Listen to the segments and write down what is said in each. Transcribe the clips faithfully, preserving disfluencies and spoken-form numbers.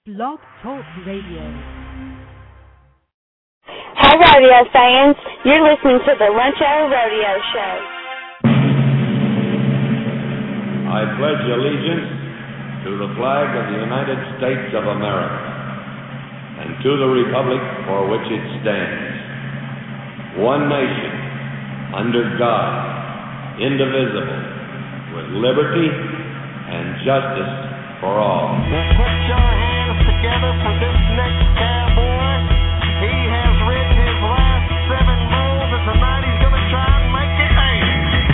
Blog Talk Radio. Hi, rodeo fans. You're listening to the Lunch Hour Rodeo Show. I pledge allegiance to the flag of the United States of America and to the republic for which it stands, one nation, under God, indivisible, with liberty and justice for all. Put your hands together for this next cowboy. He has written his last seven rolls, and tonight he's going to try and make it eight.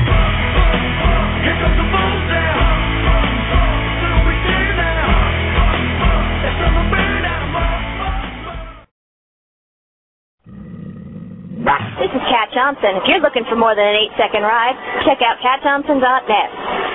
Here comes the bull down. It's gonna be clear now. It's gonna burn out of my. This is Cat Johnson. If you're looking for more than an eight-second ride, check out cat johnson dot net.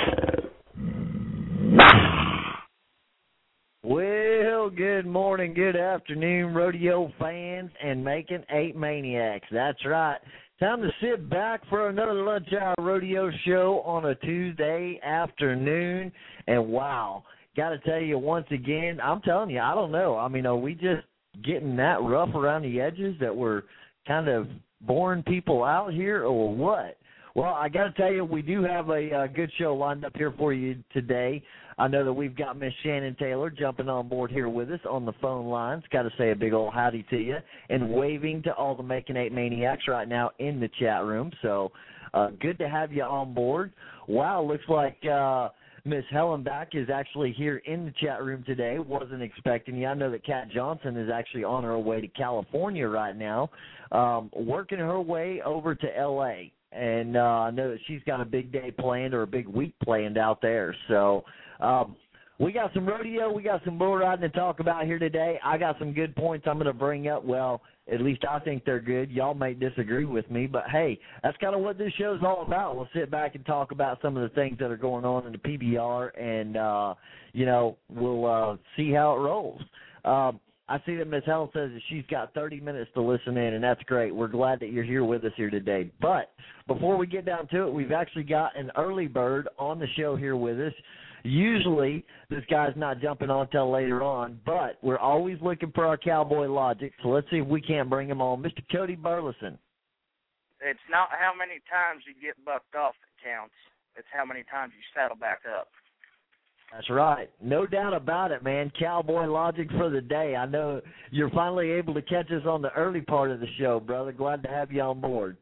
Well, good morning, good afternoon, rodeo fans and Making Eight Maniacs. That's right. Time to sit back for another Lunch Hour Rodeo Show on a Tuesday afternoon. And, wow, got to tell you once again, I'm telling you, I don't know. I mean, are we just getting that rough around the edges that we're kind of boring people out here or what? Well, I got to tell you, we do have a, a good show lined up here for you today. I know that we've got Miss Shannon Taylor jumping on board here with us on the phone lines. Got to say a big old howdy to you and waving to all the Making Eight Maniacs right now in the chat room. So uh, good to have you on board. Wow, looks like uh, Miss Helen Back is actually here in the chat room today. Wasn't expecting you. I know that Cat Johnson is actually on her way to California right now, um, working her way over to L A And uh, I know that she's got a big day planned or a big week planned out there. So um, we got some rodeo, we got some bull riding to talk about here today. I got some good points I'm going to bring up. Well, at least I think they're good. Y'all may disagree with me, but, hey, that's kind of what this show's all about. We'll sit back and talk about some of the things that are going on in the P B R, and, uh, you know, we'll uh, see how it rolls. Um, I see that Miss Helen says that she's got thirty minutes to listen in, and that's great. We're glad that you're here with us here today. But before we get down to it, we've actually got an early bird on the show here with us. Usually this guy's not jumping on until later on, but we're always looking for our cowboy logic, so let's see if we can't bring him on. Mister Cody Burleson. It's not how many times you get bucked off that counts. It's how many times you saddle back up. That's right. No doubt about it, man. Cowboy logic for the day. I know you're finally able to catch us on the early part of the show, brother. Glad to have you on board.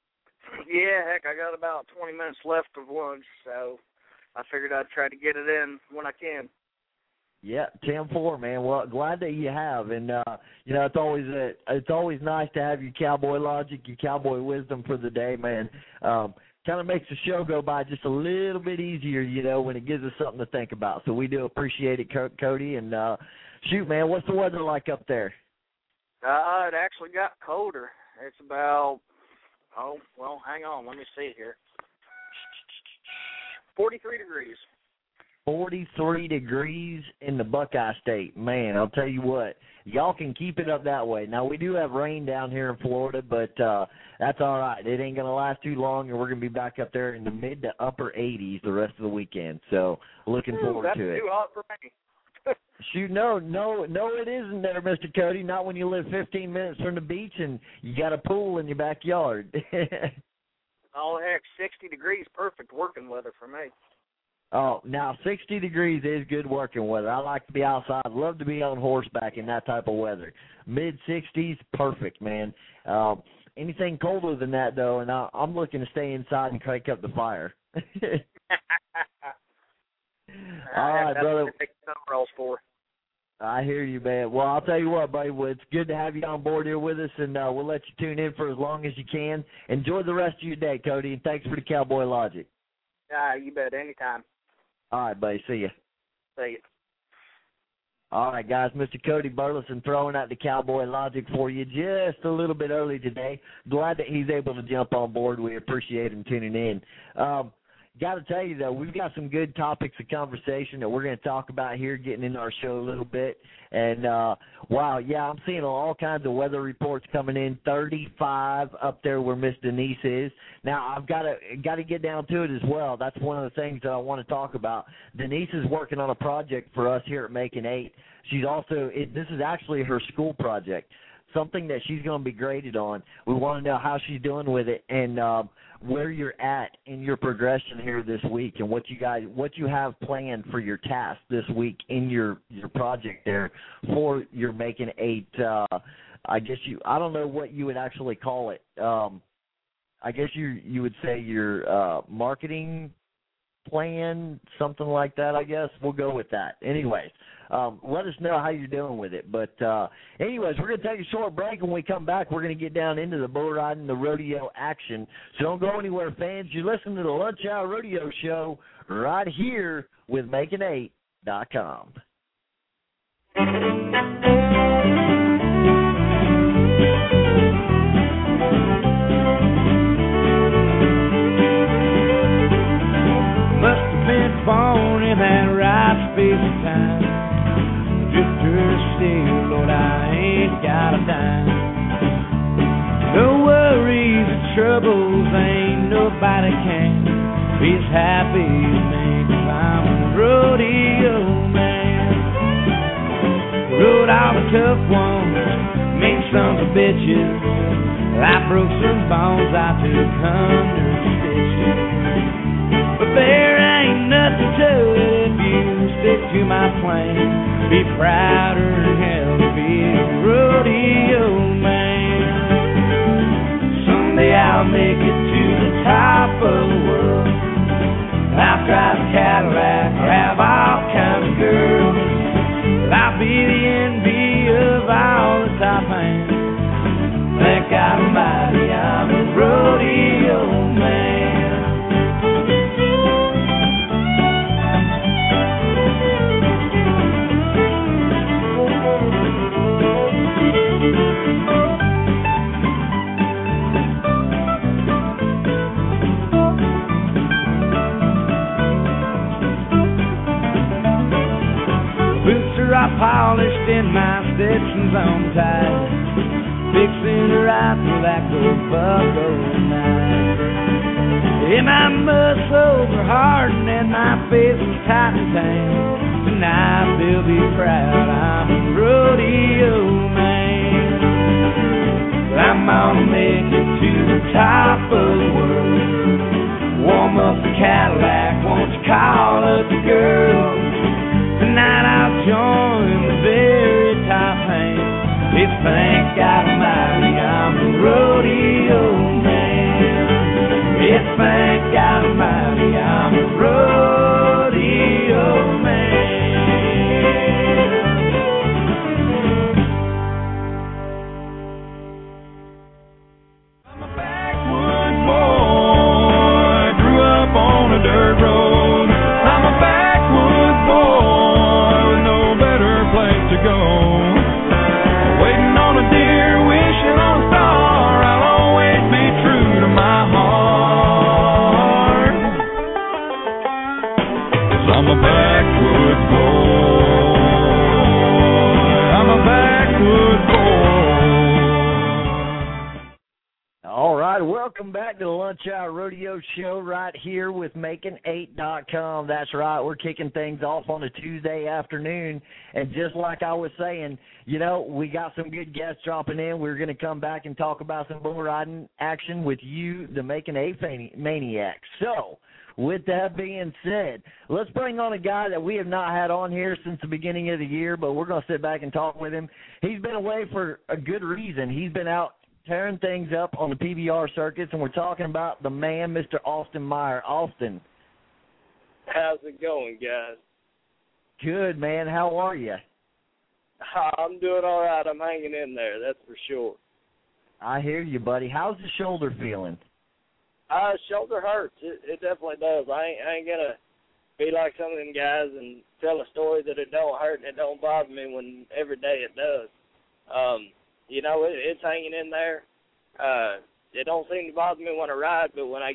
Yeah, heck, I got about twenty minutes left of lunch, so I figured I'd try to get it in when I can. Yeah, ten four, man. Well, glad that you have. And, uh, you know, it's always a, it's always nice to have your cowboy logic, your cowboy wisdom for the day, man. Um Kind of makes the show go by just a little bit easier, you know, when it gives us something to think about. So we do appreciate it, Cody. And, uh, shoot, man, what's the weather like up there? Uh, it actually got colder. It's about, oh, well, hang on. Let me see here. forty-three degrees. forty-three degrees in the Buckeye State. Man, I'll tell you what, y'all can keep it up that way. Now, we do have rain down here in Florida, but uh, that's all right. It ain't going to last too long, and we're going to be back up there in the mid to upper eighties the rest of the weekend. So looking forward Ooh, that's to it. too hot for me. Shoot, no, no, no, it isn't there, Mister Cody. Not when you live fifteen minutes from the beach and you got a pool in your backyard. Oh, heck, sixty degrees, perfect working weather for me. Oh, now sixty degrees is good working weather. I like to be outside. Love to be on horseback in that type of weather. mid sixties, perfect, man. Um, anything colder than that, though, and I, I'm looking to stay inside and crank up the fire. All right, brother. For. I hear you, man. Well, I'll tell you what, buddy. Well, it's good to have you on board here with us, and uh, we'll let you tune in for as long as you can. Enjoy the rest of your day, Cody, and thanks for the cowboy logic. Ah, you bet. Anytime. All right, buddy. See ya. See ya. All right, guys. Mister Cody Burleson throwing out the cowboy logic for you just a little bit early today. Glad that he's able to jump on board. We appreciate him tuning in. Um, got to tell you, though, we've got some good topics of conversation that we're going to talk about here, getting into our show a little bit. And, uh, wow, yeah, I'm seeing all kinds of weather reports coming in, thirty-five up there where Miss Denise is. Now, I've got to got to get down to it as well. That's one of the things that I want to talk about. Denise is working on a project for us here at Making Eight. She's also, it, this is actually her school project, something that she's going to be graded on. We want to know how she's doing with it and um, where you're at in your progression here this week and what you guys, what you have planned for your task this week in your, your project there for your Making Eight. Uh, I guess you, I don't know what you would actually call it. Um, I guess you you would say your uh, marketing plan, something like that, I guess. We'll go with that. Anyways, um, let us know how you're doing with it. But uh, anyways, we're going to take a short break. When we come back, we're going to get down into the bull riding, the rodeo action. So don't go anywhere, fans. You're listening to the Lunch Hour Rodeo Show right here with Making Eight dot com. Born in that right space of time, drifter still, Lord, I ain't got a dime. No worries or troubles, ain't nobody can be as happy as me, 'cause I'm a rodeo man. Rode all the tough ones, mean sons of bitches. I broke some bones, I took under stitches. But there ain't nothing to it if you stick to my plan. Be prouder than hell to be a rodeo man. Someday I'll make it to the top of the world. I'll drive a Cadillac or have all kinds of girls. I'll be the envy of all the top hands. Thank God Almighty, I'm a rodeo man. I polished in my Stetson's on tight, fixing to ride through that good buckle night. Yeah, my muscles are hardened and my face is tight and tan. Tonight they'll be proud I'm a rodeo man. I'm gonna make it to the top of the world. Warm up the Cadillac, won't you call up the girls? Tonight I'll join the very top hand. It's thank God Almighty I'm a rodeo man. It's thank God Almighty I'm a rodeo man. I'm a backwoods boy, grew up on a dirt road. I'm a backwoods boy, to go. Waiting on a deer, wishing on a star, I'll always be true to my heart. 'Cause I'm a backwoods boy. I'm a backwoods boy. All right, welcome back to the Lunch Hour Rodeo Show right here with Making Eight dot com. That's right, we're kicking things off on a Tuesday afternoon. And just like I was saying, you know, we got some good guests dropping in. We're going to come back and talk about some bull riding action with you, the Making Eight Maniacs. So, with that being said, let's bring on a guy that we have not had on here since the beginning of the year, but we're going to sit back and talk with him. He's been away for a good reason. He's been out tearing things up on the P B R circuits, and we're talking about the man, Mister Austin Meyer. Austin. How's it going, guys? Good, man. How are you? I'm doing all right. I'm hanging in there, that's for sure. I hear you, buddy. How's the shoulder feeling? Uh, shoulder hurts. It, it definitely does. I ain't, I ain't going to be like some of them guys and tell a story that it don't hurt and it don't bother me when every day it does. Um, you know, it, it's hanging in there. Uh, it don't seem to bother me when I ride, but when I get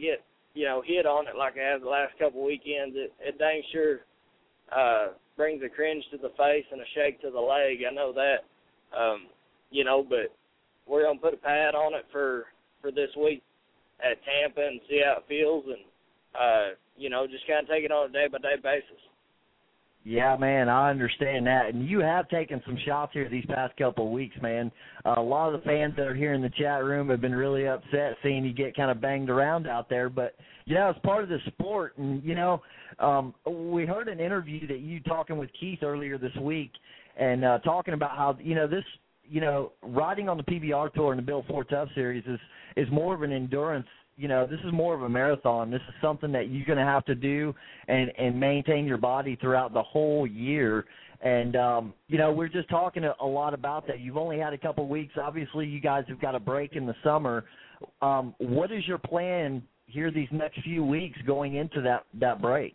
you know, hit on it like I have the last couple weekends, it, it dang sure uh, brings a cringe to the face and a shake to the leg. I know that, um, you know, but we're going to put a pad on it for, for this week at Tampa and see how it feels and, uh, you know, just kind of take it on a day-by-day basis. Yeah, man, I understand that. And you have taken some shots here these past couple of weeks, man. Uh, a lot of the fans that are here in the chat room have been really upset seeing you get kind of banged around out there. But, you know, it's part of the sport. And, you know, um, we heard an interview that you talking with Keith earlier this week and uh, talking about how, you know, this, you know, riding on the P B R Tour and the Bill Ford Tough Series is, is more of an endurance. You know, this is more of a marathon. This is something that you're going to have to do and, and maintain your body throughout the whole year. And, um, you know, we're just talking a, a lot about that. You've only had a couple of weeks. Obviously, you guys have got a break in the summer. Um, what is your plan here these next few weeks going into that, that break?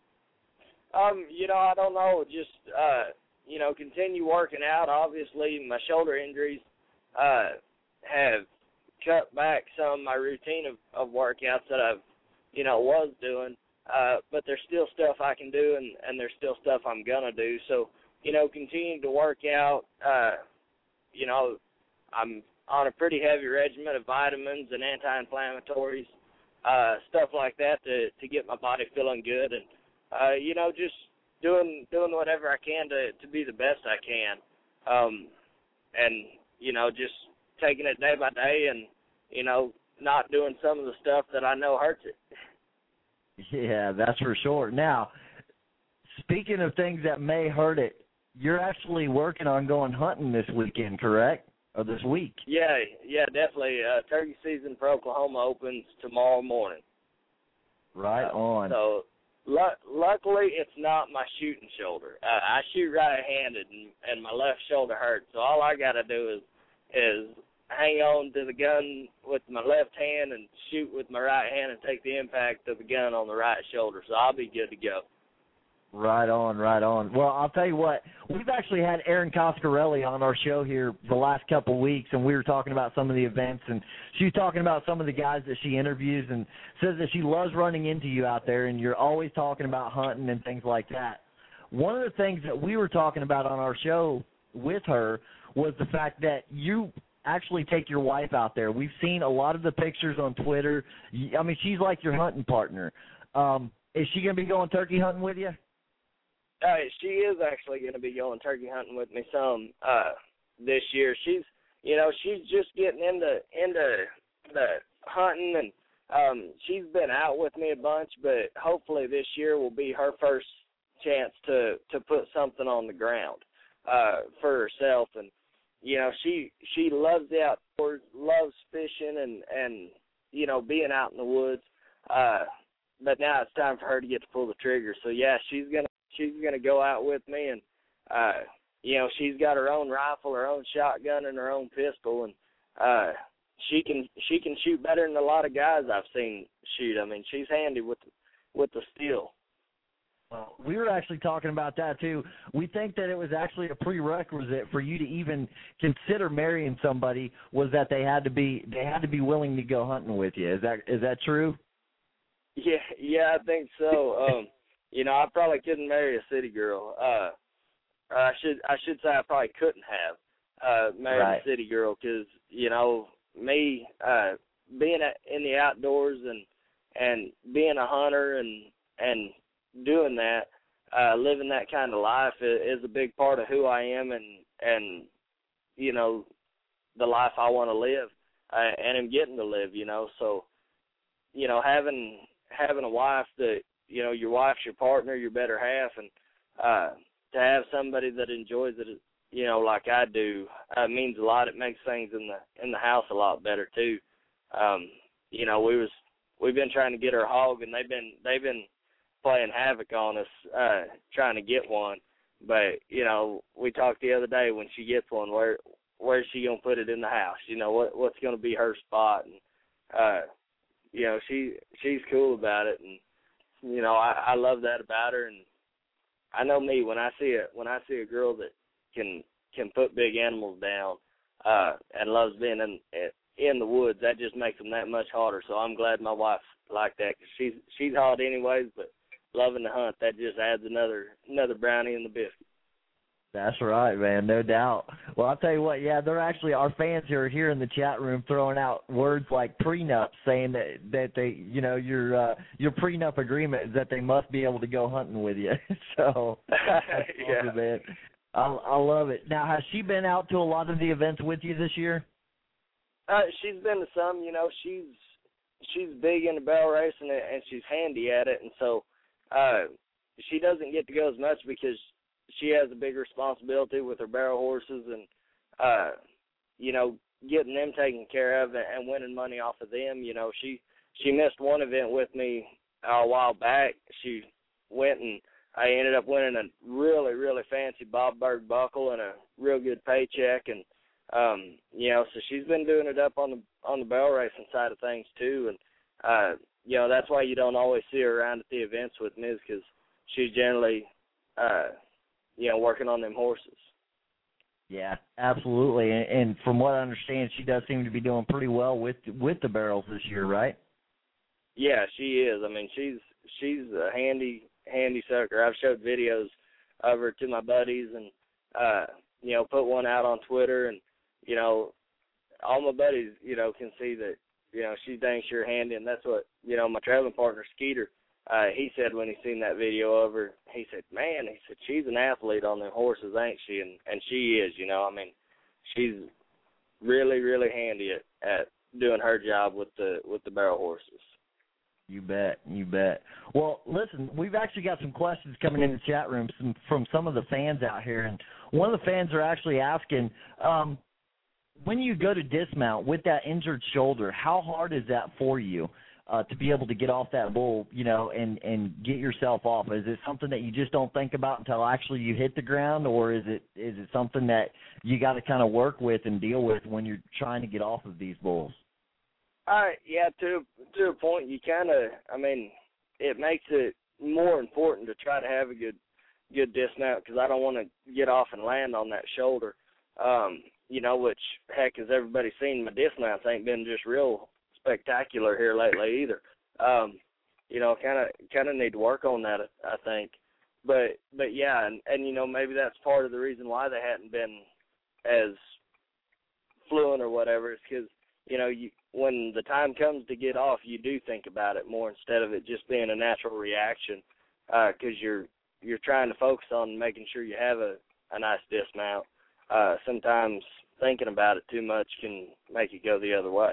Um, you know, I don't know. Just, uh, you know, continue working out. Obviously, my shoulder injuries uh, have cut back some of my routine of, of workouts that I've, you know, was doing, uh, but there's still stuff I can do, and, and there's still stuff I'm going to do. So, you know, continue to work out. Uh, you know, I'm on a pretty heavy regimen of vitamins and anti-inflammatories, uh, stuff like that to, to get my body feeling good. And, uh, you know, just doing doing whatever I can to, to be the best I can. Um, and, you know, just taking it day by day and, you know, not doing some of the stuff that I know hurts it. Yeah, that's for sure. Now, speaking of things that may hurt it, you're actually working on going hunting this weekend, correct? Or this week? Yeah, yeah, definitely. Uh, turkey season for Oklahoma opens tomorrow morning. Right uh, on. So, lu- luckily, it's not my shooting shoulder. Uh, I shoot right-handed, and, and my left shoulder hurts. So all I got to do is is hang on to the gun with my left hand and shoot with my right hand and take the impact of the gun on the right shoulder. So I'll be good to go. Right on, right on. Well, I'll tell you what, we've actually had Erin Coscarelli on our show here the last couple of weeks, and we were talking about some of the events, and she was talking about some of the guys that she interviews and says that she loves running into you out there, and you're always talking about hunting and things like that. One of the things that we were talking about on our show with her was the fact that you actually take your wife out there. We've seen a lot of the pictures on Twitter. I mean, she's like your hunting partner. Um, is she going to be going turkey hunting with you? Uh, she is actually going to be going turkey hunting with me some uh, this year. She's, you know, she's just getting into into the hunting, and um, she's been out with me a bunch. But hopefully this year will be her first chance to to put something on the ground uh, for herself. And you know, she she loves the outdoors, loves fishing, and and you know, being out in the woods. Uh, but now it's time for her to get to pull the trigger. So yeah, she's gonna. She's going to go out with me, and, uh, you know, she's got her own rifle, her own shotgun, and her own pistol, and uh, she can she can shoot better than a lot of guys I've seen shoot. I mean, she's handy with, with the steel. Well, we were actually talking about that, too. We think that it was actually a prerequisite for you to even consider marrying somebody was that they had to be they had to be willing to go hunting with you. Is that is that true? Yeah, yeah, I think so. Um You know, I probably couldn't marry a city girl. Uh, or I should I should say I probably couldn't have uh, married right. a city girl because, you know, me uh, being in the outdoors and and being a hunter and and doing that, uh, living that kind of life is, is a big part of who I am and, and you know, the life I want to live uh, and am getting to live, you know. So, you know, having having a wife that, you know, your wife's your partner, your better half, and uh, to have somebody that enjoys it, you know, like I do, uh, means a lot. It makes things in the in the house a lot better too. Um, you know, we was we've been trying to get her a hog, and they've been they've been playing havoc on us, uh, trying to get one. But you know, we talked the other day when she gets one, where where's she gonna put it in the house? You know, what what's gonna be her spot? And uh, you know, she she's cool about it, and you know, I, I love that about her, and I know me when I see a when I see a girl that can can put big animals down uh, and loves being in in the woods, that just makes them that much harder. So I'm glad my wife liked that, because she's she's hot anyways, but loving to hunt, that just adds another another brownie in the biscuit. That's right, man, no doubt. Well, I'll tell you what, yeah, they're actually, our fans who are here in the chat room throwing out words like prenup, saying that, that they, you know, your uh, your prenup agreement is that they must be able to go hunting with you. So, that's yeah. awesome, man. I, I love it. Now, has she been out to a lot of the events with you this year? Uh, she's been to some, you know, she's she's big into barrel racing, and she's handy at it, and so uh, she doesn't get to go as much because she has a big responsibility with her barrel horses and, uh, you know, getting them taken care of and winning money off of them. You know, she, she missed one event with me a while back. She went and I ended up winning a really, really fancy Bob Berg buckle and a real good paycheck. And, um, you know, so she's been doing it up on the, on the barrel racing side of things too. And, uh, you know, that's why you don't always see her around at the events with me, is because she's generally, uh, you know, working on them horses. Yeah, absolutely. And, and from what I understand, she does seem to be doing pretty well with with the barrels this year, right? Yeah, she is. I mean, she's she's a handy handy sucker. I've showed videos of her to my buddies, and uh, you know, put one out on Twitter, and you know, all my buddies, you know, can see that, you know, she's dang sure handy, and that's what, you know, my traveling partner Skeeter, uh, he said when he seen that video of her, he said, man, he said, she's an athlete on them horses, ain't she? And and she is, you know, I mean, she's really, really handy at, at doing her job with the with the barrel horses. You bet, you bet. Well, listen, we've actually got some questions coming in the chat room some, from some of the fans out here, and one of the fans are actually asking, um, when you go to dismount with that injured shoulder, how hard is that for you? Uh, to be able to get off that bull, you know, and, and get yourself off? Is it something that you just don't think about until actually you hit the ground, or is it is it something that you got to kind of work with and deal with when you're trying to get off of these bulls? Uh, yeah, to to a point, you kind of, I mean, it makes it more important to try to have a good good dismount, because I don't want to get off and land on that shoulder, um, you know, which, heck, as everybody's seen, my dismounts ain't been just real spectacular here lately either. Um, you know, kind of kind of need to work on that, I think. But but yeah, and, and you know, maybe that's part of the reason why they hadn't been as fluent or whatever, is because, you know, you, when the time comes to get off, you do think about it more instead of it just being a natural reaction, because uh, you're you're trying to focus on making sure you have a, a nice dismount. Uh, sometimes thinking about it too much can make it go the other way.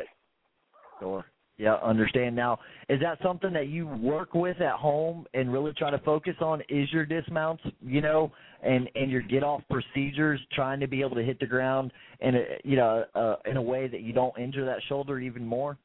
Sure. Yeah, understand. Now, is that something that you work with at home and really try to focus on, is your dismounts, you know, and, and your get-off procedures, trying to be able to hit the ground in a, you know, uh, in a way that you don't injure that shoulder even more?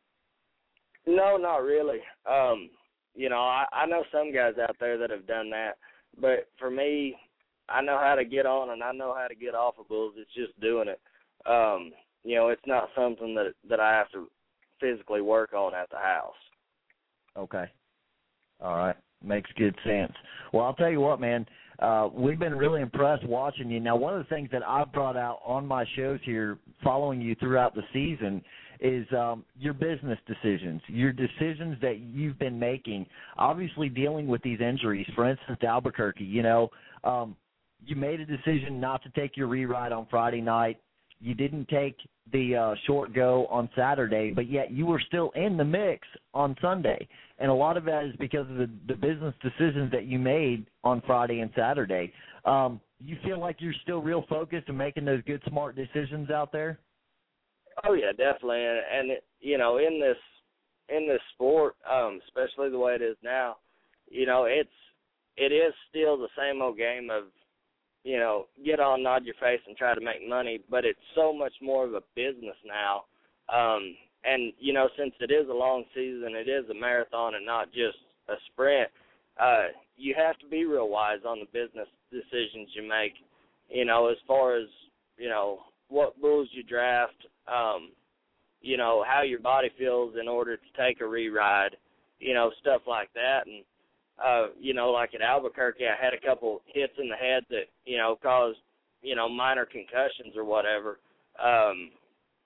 No, not really. Um, you know, I, I know some guys out there that have done that, but for me, I know how to get on and I know how to get off of bulls. It's just doing it. Um, you know, it's not something that that I have to physically work on at the house. Okay. All right. Makes good sense. Well, I'll tell you what, man, uh, we've been really impressed watching you. Now, one of the things that I've brought out on my shows here following you throughout the season is um, your business decisions, your decisions that you've been making, obviously dealing with these injuries. For instance, Albuquerque, you know, um, you made a decision not to take your re-ride on Friday night. You didn't take the uh, short go on Saturday, but yet you were still in the mix on Sunday. And a lot of that is because of the, the business decisions that you made on Friday and Saturday. Um, you feel like you're still real focused and making those good, smart decisions out there? Oh, yeah, definitely. And, and it, you know, in this in this sport, um, especially the way it is now, you know, it's it is still the same old game of, you know, get on, nod your face, and try to make money, but it's so much more of a business now. Um, and, you know, since it is a long season, it is a marathon and not just a sprint, uh, you have to be real wise on the business decisions you make, you know, as far as, you know, what bulls you draft, um, you know, how your body feels in order to take a re-ride, you know, stuff like that. And, Uh, you know, like at Albuquerque, I had a couple hits in the head that, you know, caused, you know, minor concussions or whatever. Um,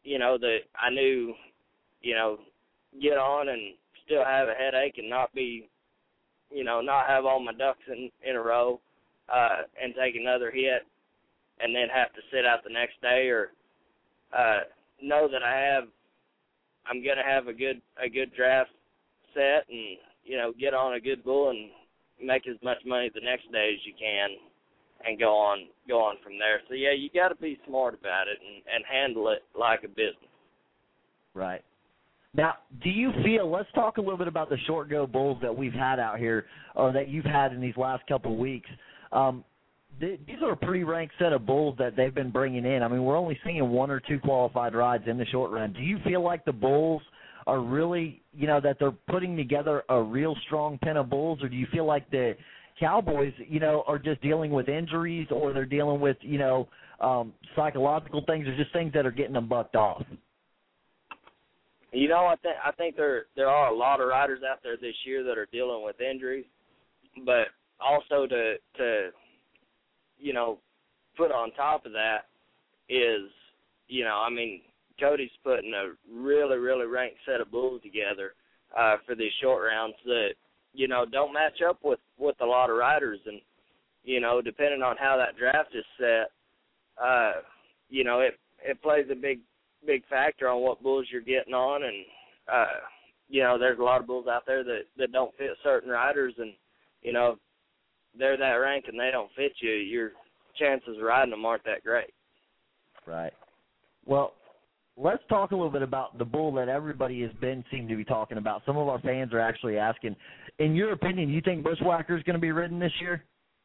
you know, that I knew, you know, get on and still have a headache and not be, you know, not have all my ducks in, in a row uh, and take another hit and then have to sit out the next day, or uh, know that I have, I'm going to have a good a good draft set and, you know, get on a good bull and make as much money the next day as you can and go on go on from there. So, yeah, you got to be smart about it and, and handle it like a business. Right. Now, do you feel, let's talk a little bit about the short go bulls that we've had out here, or that you've had in these last couple of weeks. Um, th- these are a pretty ranked set of bulls that they've been bringing in. I mean, we're only seeing one or two qualified rides in the short run. Do you feel like the bulls are really, you know, that they're putting together a real strong pen of bulls, or do you feel like the Cowboys, you know, are just dealing with injuries, or they're dealing with, you know, um, psychological things, or just things that are getting them bucked off? You know, I think I think there there are a lot of riders out there this year that are dealing with injuries, but also to to you know put on top of that is, you know, I mean, Cody's putting a really really ranked set of bulls together uh, for these short rounds that, you know, don't match up with with a lot of riders, and, you know, depending on how that draft is set, uh, you know, it it plays a big big factor on what bulls you're getting on, and uh, you know, there's a lot of bulls out there that, that don't fit certain riders, and, you know, if they're that rank and they don't fit you, your chances of riding them aren't that great. Right. Well, let's talk a little bit about the bull that everybody has been seem to be talking about. Some of our fans are actually asking, in your opinion, you think Bushwhacker is going to be ridden this year?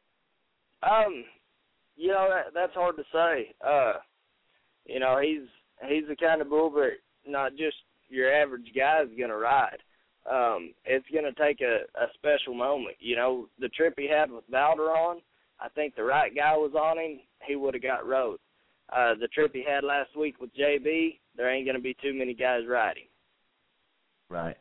Um, you know, that, that's hard to say. Uh, you know, he's He's the kind of bull that not just your average guy is going to ride. Um, it's going to take a, a special moment. You know, the trip he had with Valderon, I think the right guy was on him, he would have got rode. Uh, the trip he had last week with J B, there ain't going to be too many guys riding. Right.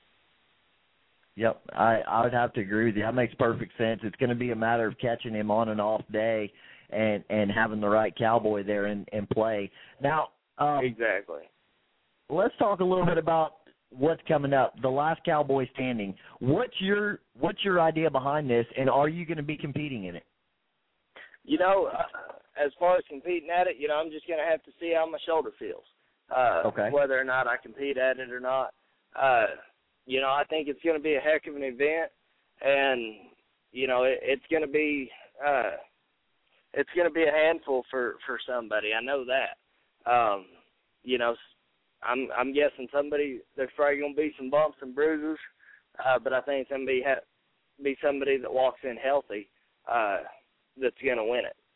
Yep, I, I would have to agree with you. That makes perfect sense. It's going to be a matter of catching him on an off day and, and having the right cowboy there in, in play. Now, Um, exactly. Let's talk a little bit about what's coming up. The last Cowboy standing. What's your What's your idea behind this, and are you going to be competing in it? You know, uh, as far as competing at it, you know, I'm just going to have to see how my shoulder feels. Uh, okay. Whether or not I compete at it or not. Uh, you know, I think it's going to be a heck of an event, and, you know, it, it's going to be uh, it's going to be a handful for, for somebody. I know that. Um, you know, I'm I'm guessing somebody, there's probably going to be some bumps and bruises, uh, but I think it's going to be, ha- be somebody that walks in healthy uh, that's going to win it.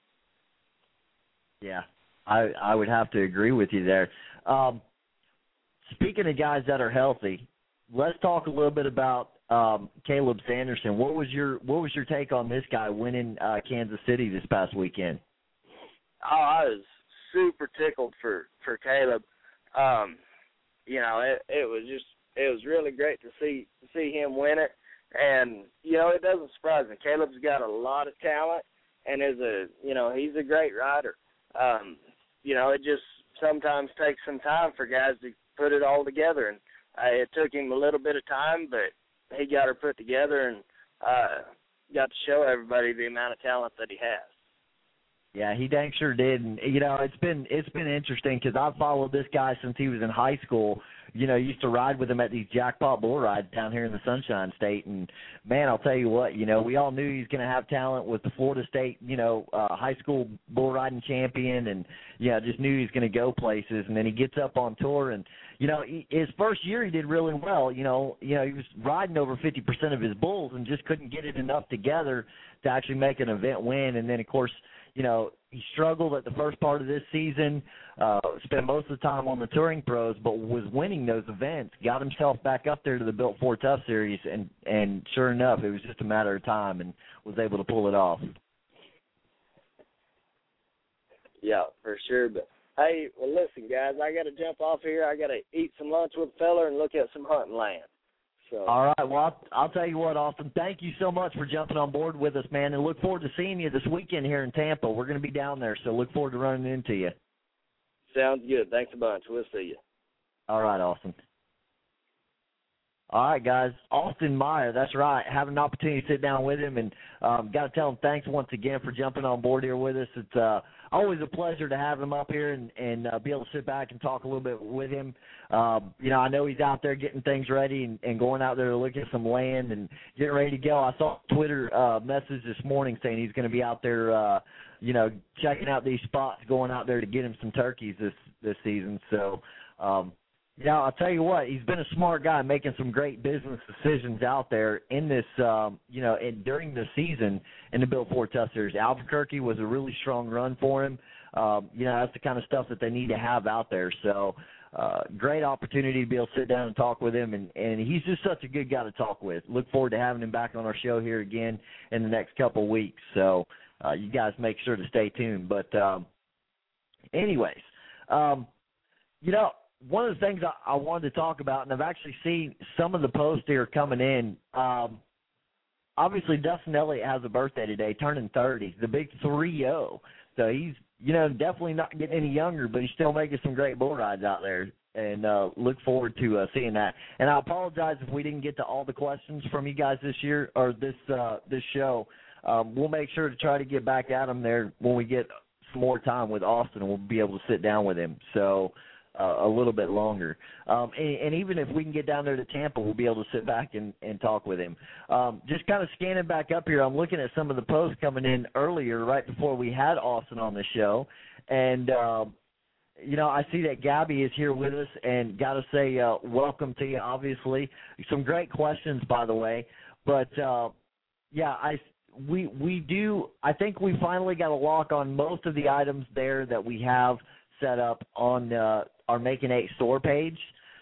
Yeah, I I would have to agree with you there. Um, speaking of guys that are healthy, let's talk a little bit about um, Caleb Sanderson. What was your What was your take on this guy winning uh, Kansas City this past weekend? Oh, I was super tickled for, for Caleb. Um, you know, it, it was just, it was really great to see, to see him win it. And, you know, it doesn't surprise me. Caleb's got a lot of talent and is a, you know, he's a great rider. Um, you know, it just sometimes takes some time for guys to put it all together. And uh, it took him a little bit of time, but he got her put together and uh, got to show everybody the amount of talent that he has. Yeah, he dang sure did, and you know it's been it's been interesting because I've followed this guy since he was in high school. You know, used to ride with him at these jackpot bull rides down here in the Sunshine State, and man, I'll tell you what, you know, we all knew he was going to have talent with the Florida State, you know, uh, high school bull riding champion, and yeah, just knew he was going to go places. And then he gets up on tour, and you know, he, his first year he did really well. You know, you know, he was riding over fifty percent of his bulls and just couldn't get it enough together to actually make an event win. And then of course, you know, he struggled at the first part of this season, uh, spent most of the time on the touring pros, but was winning those events, got himself back up there to the Built Ford Tough Series, and, and sure enough, it was just a matter of time and was able to pull it off. Yeah, for sure. But, hey, well, listen, guys, I got to jump off here. I got to eat some lunch with a fella and look at some hunting land. So. All right, well, I'll, I'll tell you what, Austin, thank you so much for jumping on board with us, man, and look forward to seeing you this weekend here in Tampa. We're going to be down there, so look forward to running into you. Sounds good. Thanks a bunch. We'll see you. All right, Austin. All right, guys. Austin Meyer, that's right. Having an opportunity to sit down with him, and um, got to tell him thanks once again for jumping on board here with us. It's uh, always a pleasure to have him up here and, and uh, be able to sit back and talk a little bit with him. Um, you know, I know he's out there getting things ready and, and going out there to look at some land and getting ready to go. I saw a Twitter uh, message this morning saying he's going to be out there, uh, you know, checking out these spots, going out there to get him some turkeys this, this season. So, um, yeah, I'll tell you what, he's been a smart guy making some great business decisions out there in this, um, you know, in, during the season in the Bill Ford Tough Series. Albuquerque was a really strong run for him. Um, you know, that's the kind of stuff that they need to have out there. So, uh, great opportunity to be able to sit down and talk with him, and, and he's just such a good guy to talk with. Look forward to having him back on our show here again in the next couple of weeks. So, uh, you guys make sure to stay tuned. But, um, anyways, um, you know, one of the things I, I wanted to talk about, and I've actually seen some of the posts here coming in, um, obviously Dustin Elliott has a birthday today, turning thirty, the big three oh. So he's, you know, definitely not getting any younger, but he's still making some great bull rides out there, and uh, look forward to uh, seeing that. And I apologize if we didn't get to all the questions from you guys this year or this uh, this show. Um, we'll make sure to try to get back at him there when we get some more time with Austin, and we'll be able to sit down with him. So. Uh, a little bit longer. Um, and, and even if we can get down there to Tampa, we'll be able to sit back and, and talk with him. Um, just kind of scanning back up here, I'm looking at some of the posts coming in earlier, right before we had Austin on the show. And, um, you know, I see that Gabby is here with us, and got to say uh, welcome to you, obviously. Some great questions, by the way. But, uh, yeah, I we we do – I think we finally got a lock on most of the items there that we have set up on uh, our Making Eight store page.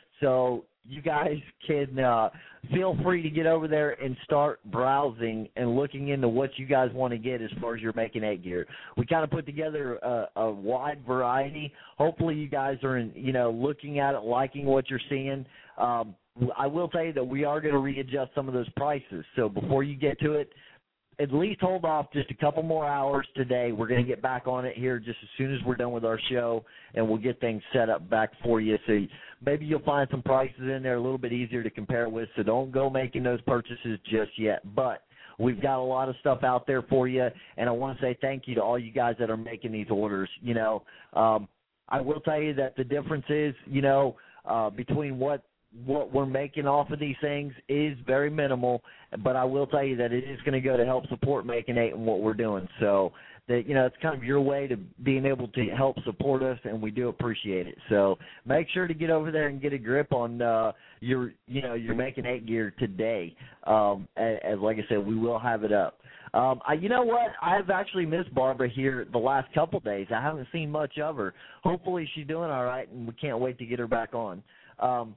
So you guys can uh, feel free to get over there and start browsing and looking into what you guys want to get as far as your Making Eight gear. We kind of put together a, a wide variety. Hopefully you guys are, in, you know, looking at it, liking what you're seeing. Um, I will tell you that we are going to readjust some of those prices. So before you get to it, at least hold off just a couple more hours today. We're going to get back on it here just as soon as we're done with our show, and we'll get things set up back for you. So maybe you'll find some prices in there a little bit easier to compare with, so don't go making those purchases just yet. But we've got a lot of stuff out there for you, and I want to say thank you to all you guys that are making these orders. You know, um, I will tell you that the difference is, you know, uh, between what what we're making off of these things is very minimal, but I will tell you that it is going to go to help support Making Eight and what we're doing. So that, you know, it's kind of your way to being able to help support us, and we do appreciate it. So make sure to get over there and get a grip on uh, your, you know, your Making Eight gear today. Um, as, as like I said, we will have it up. Um, I, you know what? I've actually missed Barbara here the last couple days. I haven't seen much of her. Hopefully she's doing all right, and we can't wait to get her back on. Um,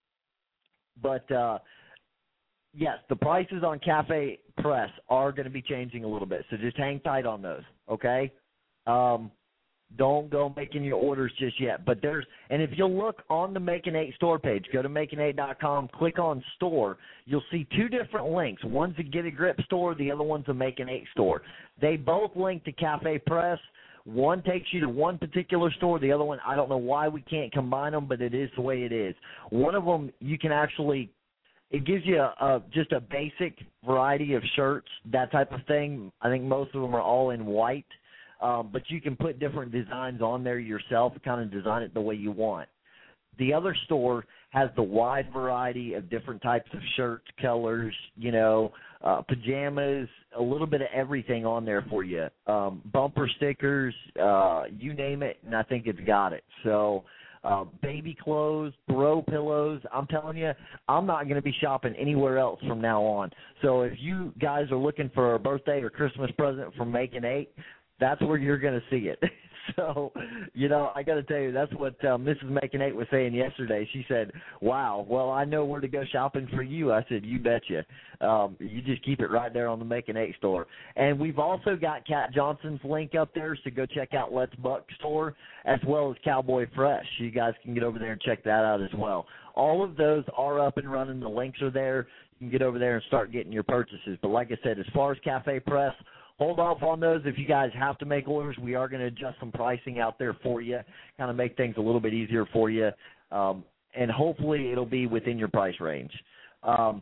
But, uh, yes, the prices on Cafe Press are going to be changing a little bit, so just hang tight on those, okay? Um, don't go making your orders just yet. But there's – and if you'll look on the Making Eight store page, go to making eight dot com, click on store, you'll see two different links. One's a Get a Grip store, the other one's a Making Eight store. They both link to Cafe Press. One takes you to one particular store. The other one, I don't know why we can't combine them, but it is the way it is. One of them, you can actually, it gives you a, a, just a basic variety of shirts, that type of thing. I think most of them are all in white, um, but you can put different designs on there yourself, kind of design it the way you want. The other store has the wide variety of different types of shirts, colors, you know, uh, pajamas, a little bit of everything on there for you. Um, bumper stickers, uh, you name it, and I think it's got it. So uh, baby clothes, throw pillows, I'm telling you, I'm not going to be shopping anywhere else from now on. So if you guys are looking for a birthday or Christmas present from Making Eight, that's where you're going to see it. So, you know, I got to tell you, that's what uh, Missus Making Eight was saying yesterday. She said, wow, well, I know where to go shopping for you. I said, you betcha. Um, you just keep it right there on the Making Eight store. And we've also got Cat Johnson's link up there, so go check out Let's Buck store as well as Cowboy Fresh. You guys can get over there and check that out as well. All of those are up and running. The links are there. You can get over there and start getting your purchases. But like I said, as far as Cafe Press, hold off on those. If you guys have to make orders, we are going to adjust some pricing out there for you, kind of make things a little bit easier for you, um, and hopefully it'll be within your price range. Um,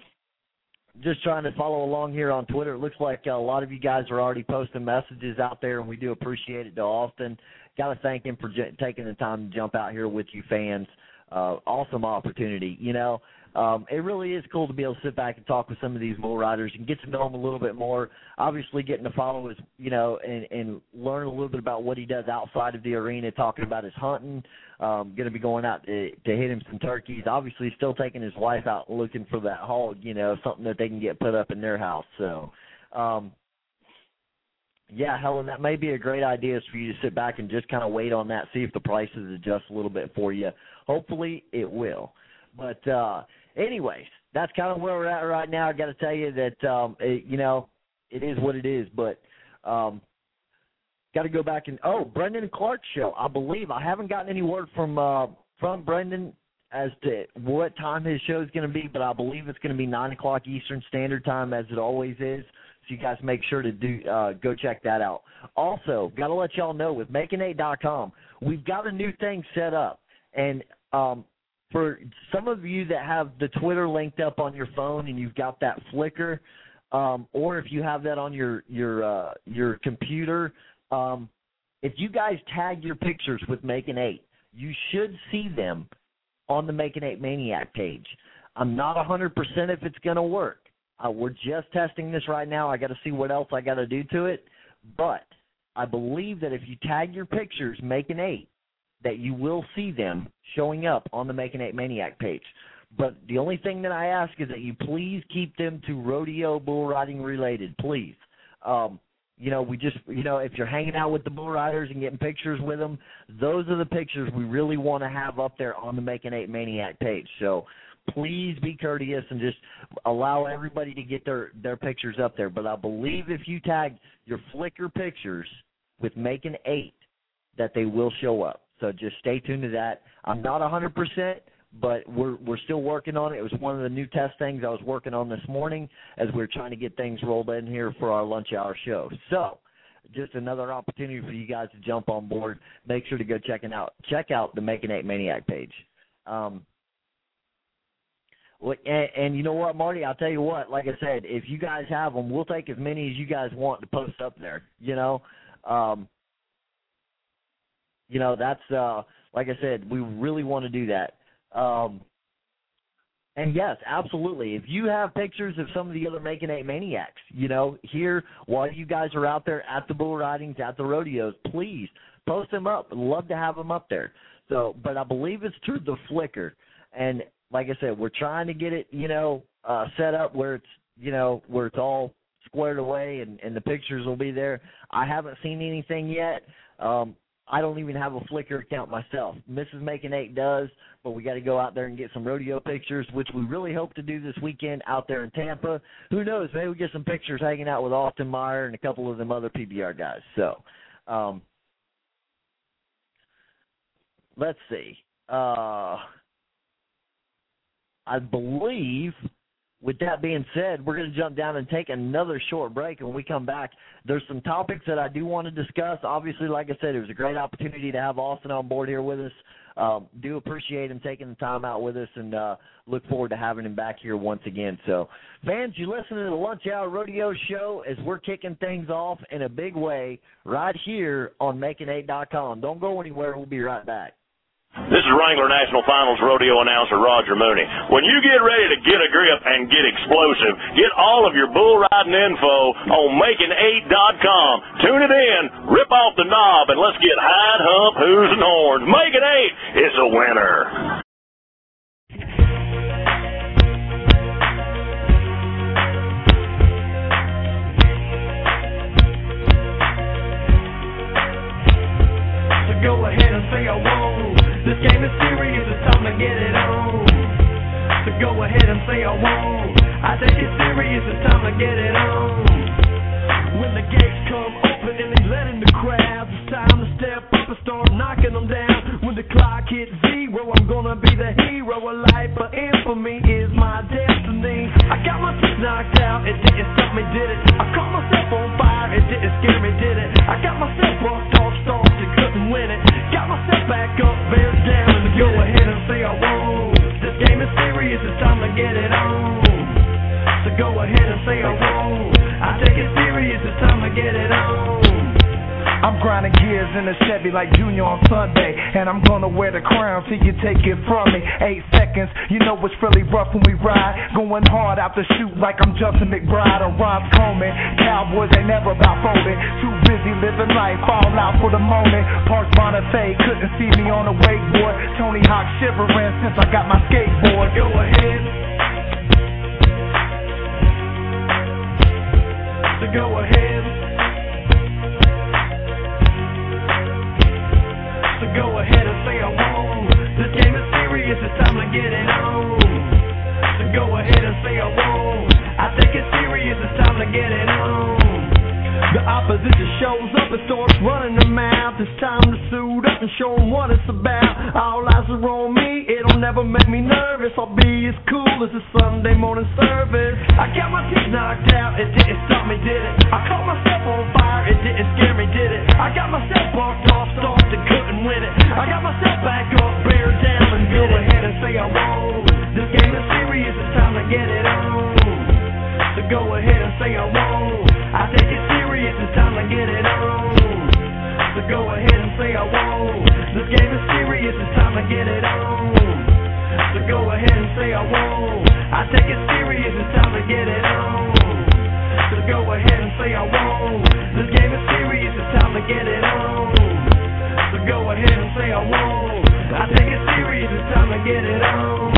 just trying to follow along here on Twitter. It looks like a lot of you guys are already posting messages out there, and we do appreciate it to Austin. Got to thank him for j- taking the time to jump out here with you fans. Uh, awesome opportunity, you know. Um, it really is cool to be able to sit back and talk with some of these bull riders and get to know them a little bit more. Obviously, getting to follow his, you know, and, and learn a little bit about what he does outside of the arena, talking about his hunting, um, going to be going out to, to hit him some turkeys. Obviously, still taking his wife out looking for that hog, you know, something that they can get put up in their house. So, um, yeah, Helen, that may be a great idea for you to sit back and just kind of wait on that, see if the prices adjust a little bit for you. Hopefully, it will. But, uh, anyways, that's kind of where we're at right now. I got to tell you that, um, it, you know, it is what it is. But um, got to go back and, oh, Brendan Clark's show. I believe I haven't gotten any word from uh, from Brendan as to what time his show is going to be, but I believe it's going to be nine o'clock Eastern Standard Time, as it always is. So you guys make sure to do uh, go check that out. Also, got to let y'all know with making eight dot com, we've got a new thing set up. And um, for some of you that have the Twitter linked up on your phone and you've got that Flickr, um, or if you have that on your your uh, your computer, um, if you guys tag your pictures with Making Eight, you should see them on the Making Eight Maniac page. I'm not one hundred percent if it's going to work. Uh, we're just testing this right now. I got to see what else I got to do to it. But I believe that if you tag your pictures Making Eight, that you will see them showing up on the Making Eight Maniac page. But the only thing that I ask is that you please keep them to rodeo bull riding related, please. Um, you know, we just, you know, if you're hanging out with the bull riders and getting pictures with them, those are the pictures we really want to have up there on the Making Eight Maniac page. So please be courteous and just allow everybody to get their, their pictures up there. But I believe if you tag your Flickr pictures with Making Eight, that they will show up. So just stay tuned to that. I'm not one hundred percent, but we're we're still working on it. It was one of the new test things I was working on this morning as we were trying to get things rolled in here for our lunch hour show. So just another opportunity for you guys to jump on board. Make sure to go checking out check out the Making Eight Maniac page. Um, and, and you know what, Marty? I'll tell you what. Like I said, if you guys have them, we'll take as many as you guys want to post up there. You know. Um, You know, that's, uh, like I said, we really want to do that. Um, and, yes, absolutely. If you have pictures of some of the other Making Eight Maniacs, you know, here while you guys are out there at the bull ridings, at the rodeos, please post them up. I'd love to have them up there. So, but I believe it's through the Flickr. And, like I said, we're trying to get it, you know, uh, set up where it's, you know, where it's all squared away and, and the pictures will be there. I haven't seen anything yet. Um I don't even have a Flickr account myself. Missus Making Eight does, but we got to go out there and get some rodeo pictures, which we really hope to do this weekend out there in Tampa. Who knows? Maybe we get some pictures hanging out with Austin Meyer and a couple of them other P B R guys. So, um, let's see. Uh, I believe, with that being said, we're going to jump down and take another short break. And when we come back, there's some topics that I do want to discuss. Obviously, like I said, it was a great opportunity to have Austin on board here with us. Um, do appreciate him taking the time out with us and uh, look forward to having him back here once again. So, fans, you listen to the Lunch Hour Rodeo Show as we're kicking things off in a big way right here on making eight dot com. Don't go anywhere. We'll be right back. This is Wrangler National Finals rodeo announcer Roger Mooney. When you get ready to get a grip and get explosive, get all of your bull riding info on making eight dot com. Tune it in, rip off the knob, and let's get hide, hump, who's, and horns. Making eight is a winner. So go ahead and say I won't. This game is serious, it's time to get it on. So go ahead and say I won't. I take it serious, it's time to get it on. When the gates come open and they let in the crowd, it's time to step up and start knocking them down. When the clock hits zero, hero, I'm gonna be the hero of life, but infamy is my destiny. I got my teeth knocked out, it didn't stop me, did it? I caught myself on fire, it didn't scare me, did it? I got myself bucked off, stalked and couldn't win it. Got myself back up, bear down, and go ahead and say I won't. This game is serious, it's time to get it on. So go ahead and say I won't. I take it serious, it's time to get it on. I'm grinding gears in a Chevy like Junior on Sunday, and I'm gonna wear the crown till you take it from me. Eight seconds, you know it's really rough when we ride. Going hard out the chute like I'm Justin McBride or Ron Coleman. Cowboys ain't never about folding. Too busy living life, all out for the moment. Park Bonifay couldn't see me on a wakeboard. Tony Hawk shivering since I got my skateboard. Go ahead. So go ahead. So go ahead and say I won't. This game is serious, it's time to get it on. So go ahead and say I won't. I take it serious, it's time to get it on. The opposition shows up and starts running their mouth. It's time to suit up and show them what it's about. All eyes are on me, it'll never make me nervous. I'll be as cool as a Sunday morning service. I got my teeth knocked out, it didn't stop me, did it? I caught myself on fire, it didn't scare me, did it? I got myself bucked off, stalked and couldn't win it. I got myself back up, bear down, and go ahead and say I won't. This game is serious, it's time to get it on. So go ahead and say I won't. I take it serious, it's time to get it on. So go ahead and say I won't. This game is serious, it's time to get it on. So go ahead and say I won't. I take it serious, it's time to get it on. So go ahead and say I won't. This game is serious, it's time to get it on. So go ahead and say I won't. I take it serious, it's time to get it on.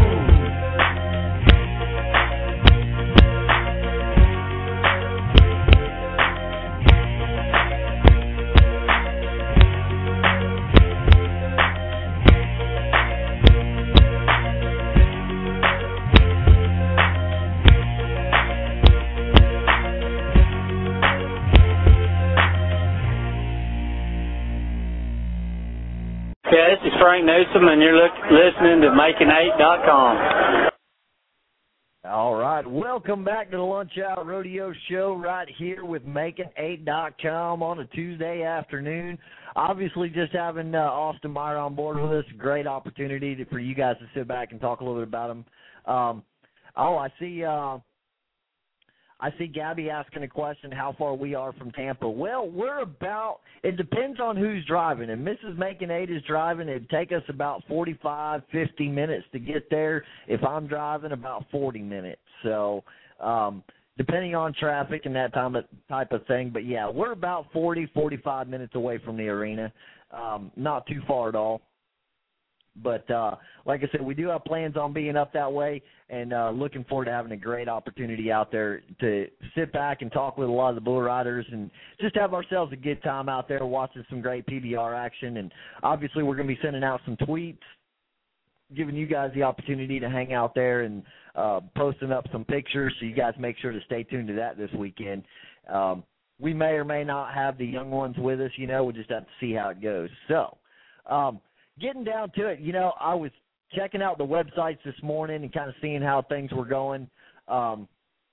Yeah, this is Frank Newsom, and you're look, listening to making eight dot com. All right, welcome back to the Lunch Out Rodeo Show right here with making eight dot com on a Tuesday afternoon. Obviously, just having uh, Austin Meyer on board with us, great opportunity to, for you guys to sit back and talk a little bit about him. Um, oh, I see. Uh, I see Gabby asking a question, how far we are from Tampa. Well, we're about, it depends on who's driving. If Missus Making Eight is driving, it'd take us about forty-five, fifty minutes to get there. If I'm driving, about forty minutes. So um, depending on traffic and that time of, type of thing. But, yeah, we're about forty, forty-five minutes away from the arena. Um, not too far at all. But uh, like I said, we do have plans on being up that way and uh, looking forward to having a great opportunity out there to sit back and talk with a lot of the bull riders and just have ourselves a good time out there watching some great P B R action. And obviously we're going to be sending out some tweets, giving you guys the opportunity to hang out there and uh, posting up some pictures. So you guys make sure to stay tuned to that this weekend. Um, we may or may not have the young ones with us. You know, we'll just have to see how it goes. So, um, getting down to it, you know, I was checking out the websites this morning and kind of seeing how things were going. Um,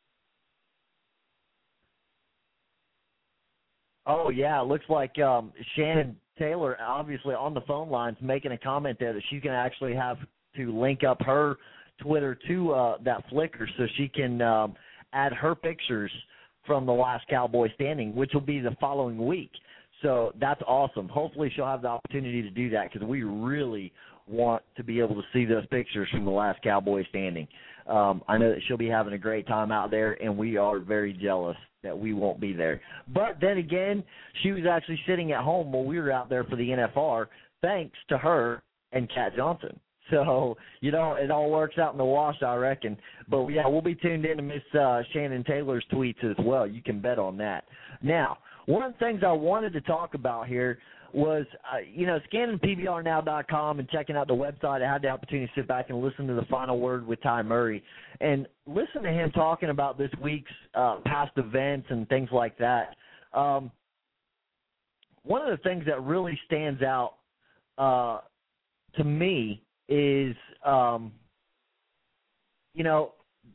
oh, yeah, it looks like um, Shannon Taylor, obviously on the phone lines, making a comment there that she's going to actually have to link up her Twitter to uh, that Flickr so she can um, add her pictures from the last Cowboy standing, which will be the following week. So that's awesome. Hopefully she'll have the opportunity to do that because we really want to be able to see those pictures from the last Cowboy standing. Um, I know that she'll be having a great time out there, and we are very jealous that we won't be there. But then again, she was actually sitting at home while we were out there for the N F R, thanks to her and Kat Johnson. So, you know, it all works out in the wash, I reckon. But, yeah, we'll be tuned in to Miss uh, Shannon Taylor's tweets as well. You can bet on that. Now, one of the things I wanted to talk about here was, uh, you know, scanning P B R now dot com and checking out the website. I had the opportunity to sit back and listen to the final word with Ty Murray and listen to him talking about this week's uh, past events and things like that. Um, one of the things that really stands out uh, to me is, um, you know,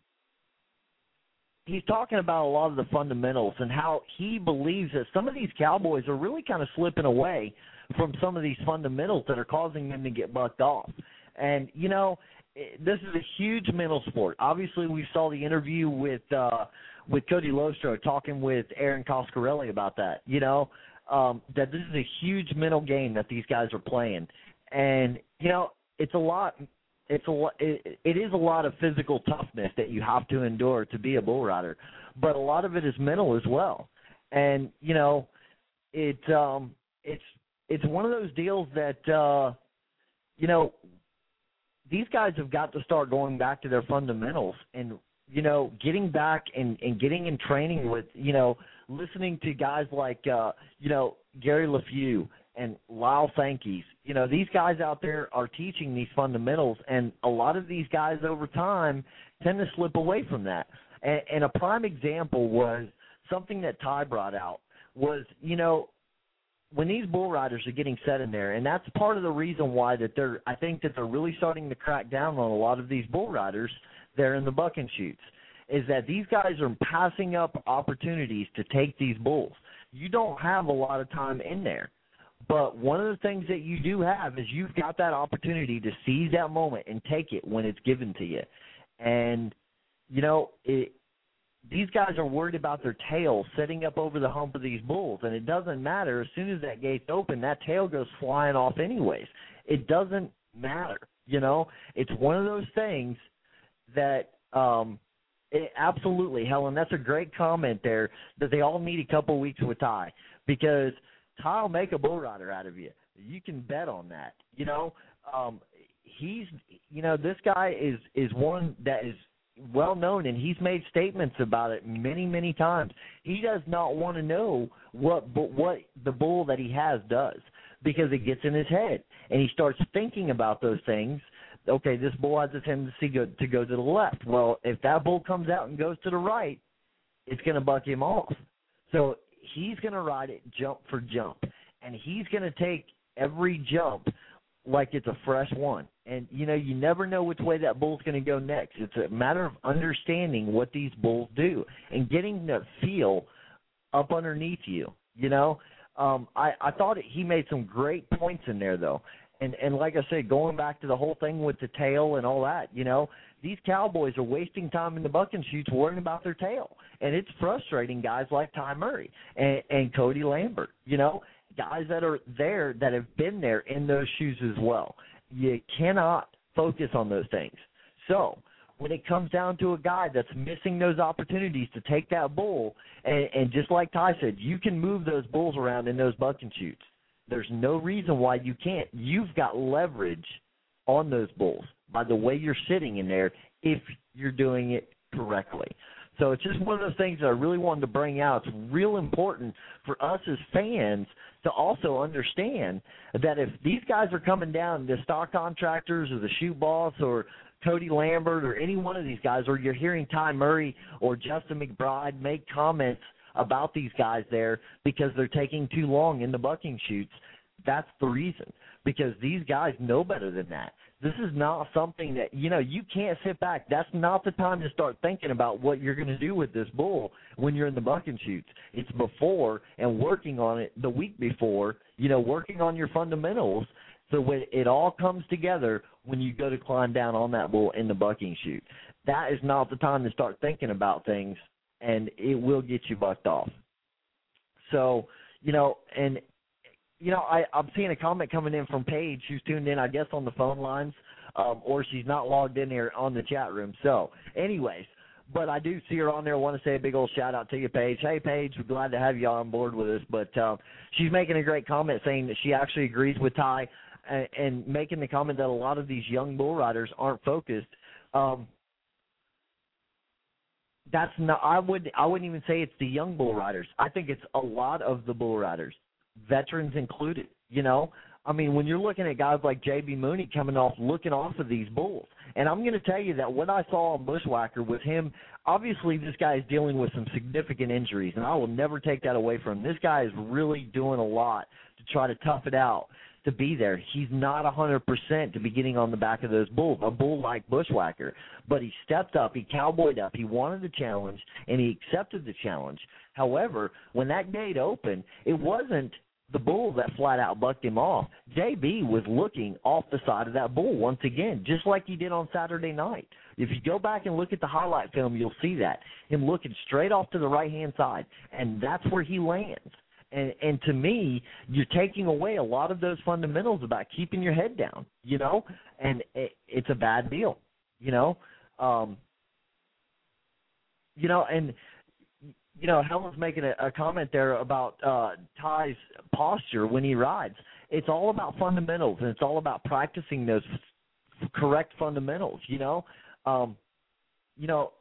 he's talking about a lot of the fundamentals and how he believes that some of these cowboys are really kind of slipping away from some of these fundamentals that are causing them to get bucked off. And, you know, this is a huge mental sport. Obviously, we saw the interview with uh, with Cody Lostro talking with Aaron Coscarelli about that, you know, um, that this is a huge mental game that these guys are playing. And, you know, it's a lot it's a it, it is a lot of physical toughness that you have to endure to be a bull rider, but a lot of it is mental as well. And, you know, it um, it's it's one of those deals that, uh, you know, these guys have got to start going back to their fundamentals and, you know, getting back and, and getting in training with, you know, listening to guys like, uh, you know, Gary LeFew and Lyle Sankey's. You know, these guys out there are teaching these fundamentals, and a lot of these guys over time tend to slip away from that. And, and a prime example was something that Ty brought out was, you know, when these bull riders are getting set in there, and that's part of the reason why that they're, I think that they're really starting to crack down on a lot of these bull riders there in the buck and shoots, is that these guys are passing up opportunities to take these bulls. You don't have a lot of time in there, but one of the things that you do have is you've got that opportunity to seize that moment and take it when it's given to you. And, you know, it, these guys are worried about their tail setting up over the hump of these bulls, and it doesn't matter. As soon as that gate's open, that tail goes flying off anyways. It doesn't matter, you know. It's one of those things that um, it, absolutely, Helen, that's a great comment there, that they all need a couple weeks with Ty, because Ty will make a bull rider out of you. You can bet on that, you know. Um, he's, you know, this guy is, is one that is well known, and he's made statements about it many, many times. He does not want to know what what the bull that he has does, because it gets in his head, and he starts thinking about those things. Okay, this bull has a tendency go, to go to the left. Well, if that bull comes out and goes to the right, it's going to buck him off. So he's going to ride it jump for jump, and he's going to take every jump like it's a fresh one. And, you know, you never know which way that bull's going to go next. It's a matter of understanding what these bulls do and getting the feel up underneath you, you know. Um, I, I thought it, he made some great points in there, though. And, and like I said, going back to the whole thing with the tail and all that, you know, these cowboys are wasting time in the buck and shoots worrying about their tail. And it's frustrating guys like Ty Murray and, and Cody Lambert, you know, guys that are there that have been there in those shoes as well. You cannot focus on those things. So when it comes down to a guy that's missing those opportunities to take that bull, and, and just like Ty said, you can move those bulls around in those buck and shoots. There's no reason why you can't. You've got leverage on those bulls by the way you're sitting in there if you're doing it correctly. So it's just one of those things that I really wanted to bring out. It's real important for us as fans to also understand that if these guys are coming down, the stock contractors or the shoot boss or Cody Lambert or any one of these guys, or you're hearing Ty Murray or Justin McBride make comments about these guys there because they're taking too long in the bucking shoots, that's the reason, because these guys know better than that. This is not something that, you know, you can't sit back. That's not the time to start thinking about what you're going to do with this bull when you're in the buck and shoots. It's before and working on it the week before, you know, working on your fundamentals so when it all comes together when you go to climb down on that bull in the bucking shoot. That is not the time to start thinking about things, and it will get you bucked off. So, you know, and You know, I, I'm seeing a comment coming in from Paige, who's tuned in, I guess, on the phone lines, um, or she's not logged in here on the chat room. So, anyways, but I do see her on there. I want to say a big old shout-out to you, Paige. Hey, Paige, we're glad to have you on board with us. But um, she's making a great comment saying that she actually agrees with Ty and, and making the comment that a lot of these young bull riders aren't focused. Um, that's not. I would. I wouldn't even say it's the young bull riders. I think it's a lot of the bull riders, veterans included, you know. I mean, when you're looking at guys like J B. Mooney coming off, looking off of these bulls, and I'm going to tell you that what I saw on Bushwhacker with him, obviously this guy is dealing with some significant injuries, and I will never take that away from him. This guy is really doing a lot to try to tough it out to be there. He's not one hundred percent to be getting on the back of those bulls, a bull like Bushwhacker. But he stepped up, he cowboyed up, he wanted the challenge, and he accepted the challenge. However, when that gate opened, it wasn't the bull that flat out bucked him off. J B was looking off the side of that bull once again, just like he did on Saturday night. If you go back and look at the highlight film, you'll see that, him looking straight off to the right-hand side, and that's where he lands. And, and to me, you're taking away a lot of those fundamentals about keeping your head down, you know, and it, it's a bad deal, you know. Um, you know, and – You know, Helen's making a, a comment there about uh, Ty's posture when he rides. It's all about fundamentals, and it's all about practicing those f- correct fundamentals, you know. Um, you know,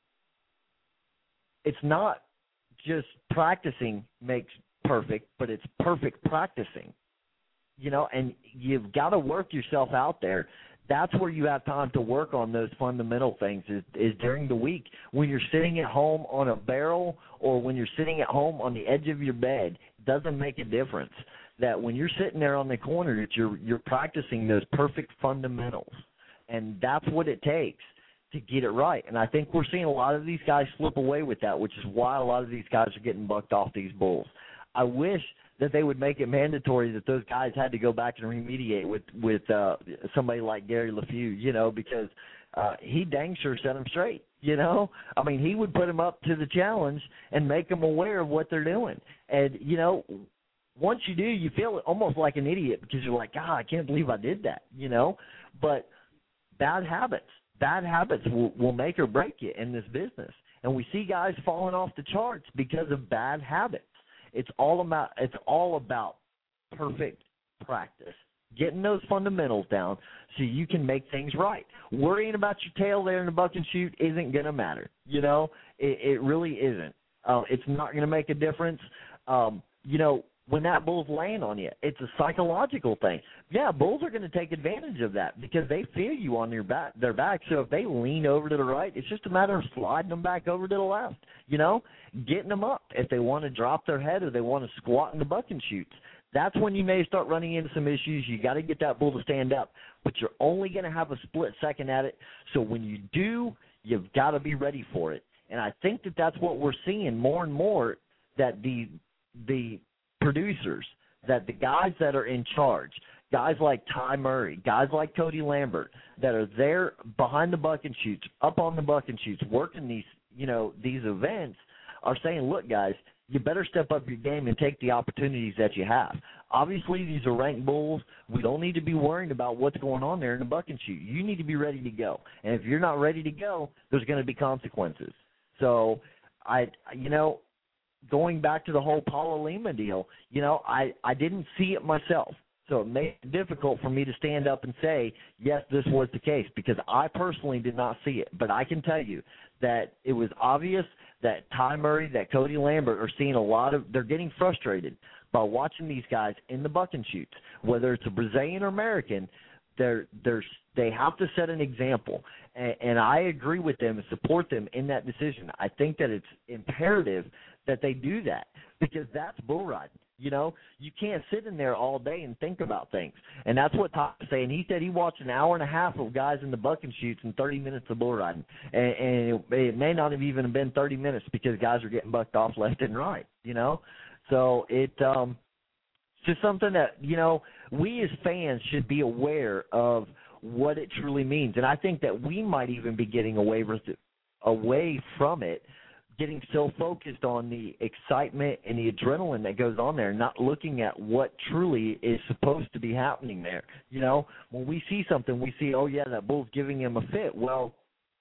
it's not just practicing makes perfect, but it's perfect practicing, you know, and you've got to work yourself out there. That's where you have time to work on those fundamental things is, is during the week when you're sitting at home on a barrel or when you're sitting at home on the edge of your bed. It doesn't make a difference. That when you're sitting there on the corner, that you're you're practicing those perfect fundamentals, and that's what it takes to get it right. And I think we're seeing a lot of these guys slip away with that, which is why a lot of these guys are getting bucked off these bulls. I wish that they would make it mandatory that those guys had to go back and remediate with with uh, somebody like Gary LeFew, you know, because uh, he dang sure set them straight, you know. I mean, he would put them up to the challenge and make them aware of what they're doing. And, you know, once you do, you feel almost like an idiot because you're like, God, I can't believe I did that, you know. But bad habits, bad habits will, will make or break you in this business. And we see guys falling off the charts because of bad habits. It's all about it's all about perfect practice, getting those fundamentals down so you can make things right. Worrying about your tail there in the buck and shoot isn't going to matter. You know, it, it really isn't. Uh, it's not going to make a difference. Um, you know, when that bull's laying on you, it's a psychological thing. Yeah, bulls are going to take advantage of that because they feel you on your back, their back. So if they lean over to the right, it's just a matter of sliding them back over to the left, you know, getting them up. If they want to drop their head or they want to squat in the buck and shoots, that's when you may start running into some issues. You got to get that bull to stand up, but you're only going to have a split second at it. So when you do, you've got to be ready for it. And I think that that's what we're seeing more and more, that the the producers, that the guys that are in charge, guys like Ty Murray, guys like Cody Lambert, that are there behind the buck and shoots, up on the buck and shoots, working these, you know, these events, are saying, look, guys, you better step up your game and take the opportunities that you have. Obviously, these are ranked bulls. We don't need to be worrying about what's going on there in the buck and shoot. You need to be ready to go. And if you're not ready to go, there's going to be consequences. So, I, you know, going back to the whole Paula Lima deal, you know, I, I didn't see it myself. So it made it difficult for me to stand up and say, yes, this was the case, because I personally did not see it. But I can tell you that it was obvious that Ty Murray, that Cody Lambert are seeing a lot of – they're getting frustrated by watching these guys in the buck and shoots. Whether it's a Brazilian or American, they're, they're, they have to set an example. And, and I agree with them and support them in that decision. I think that it's imperative that they do that, because that's bull riding. You know, you can't sit in there all day and think about things. And that's what Todd was saying. He said he watched an hour and a half of guys in the buck and shoots and thirty minutes of bull riding. And, and it, it may not have even been thirty minutes because guys are getting bucked off left and right, you know. So it um, it's just something that, you know, we as fans should be aware of what it truly means. And I think that we might even be getting away with it, away from it, getting so focused on the excitement and the adrenaline that goes on there, not looking at what truly is supposed to be happening there. You know, when we see something, we see, oh, yeah, that bull's giving him a fit. Well,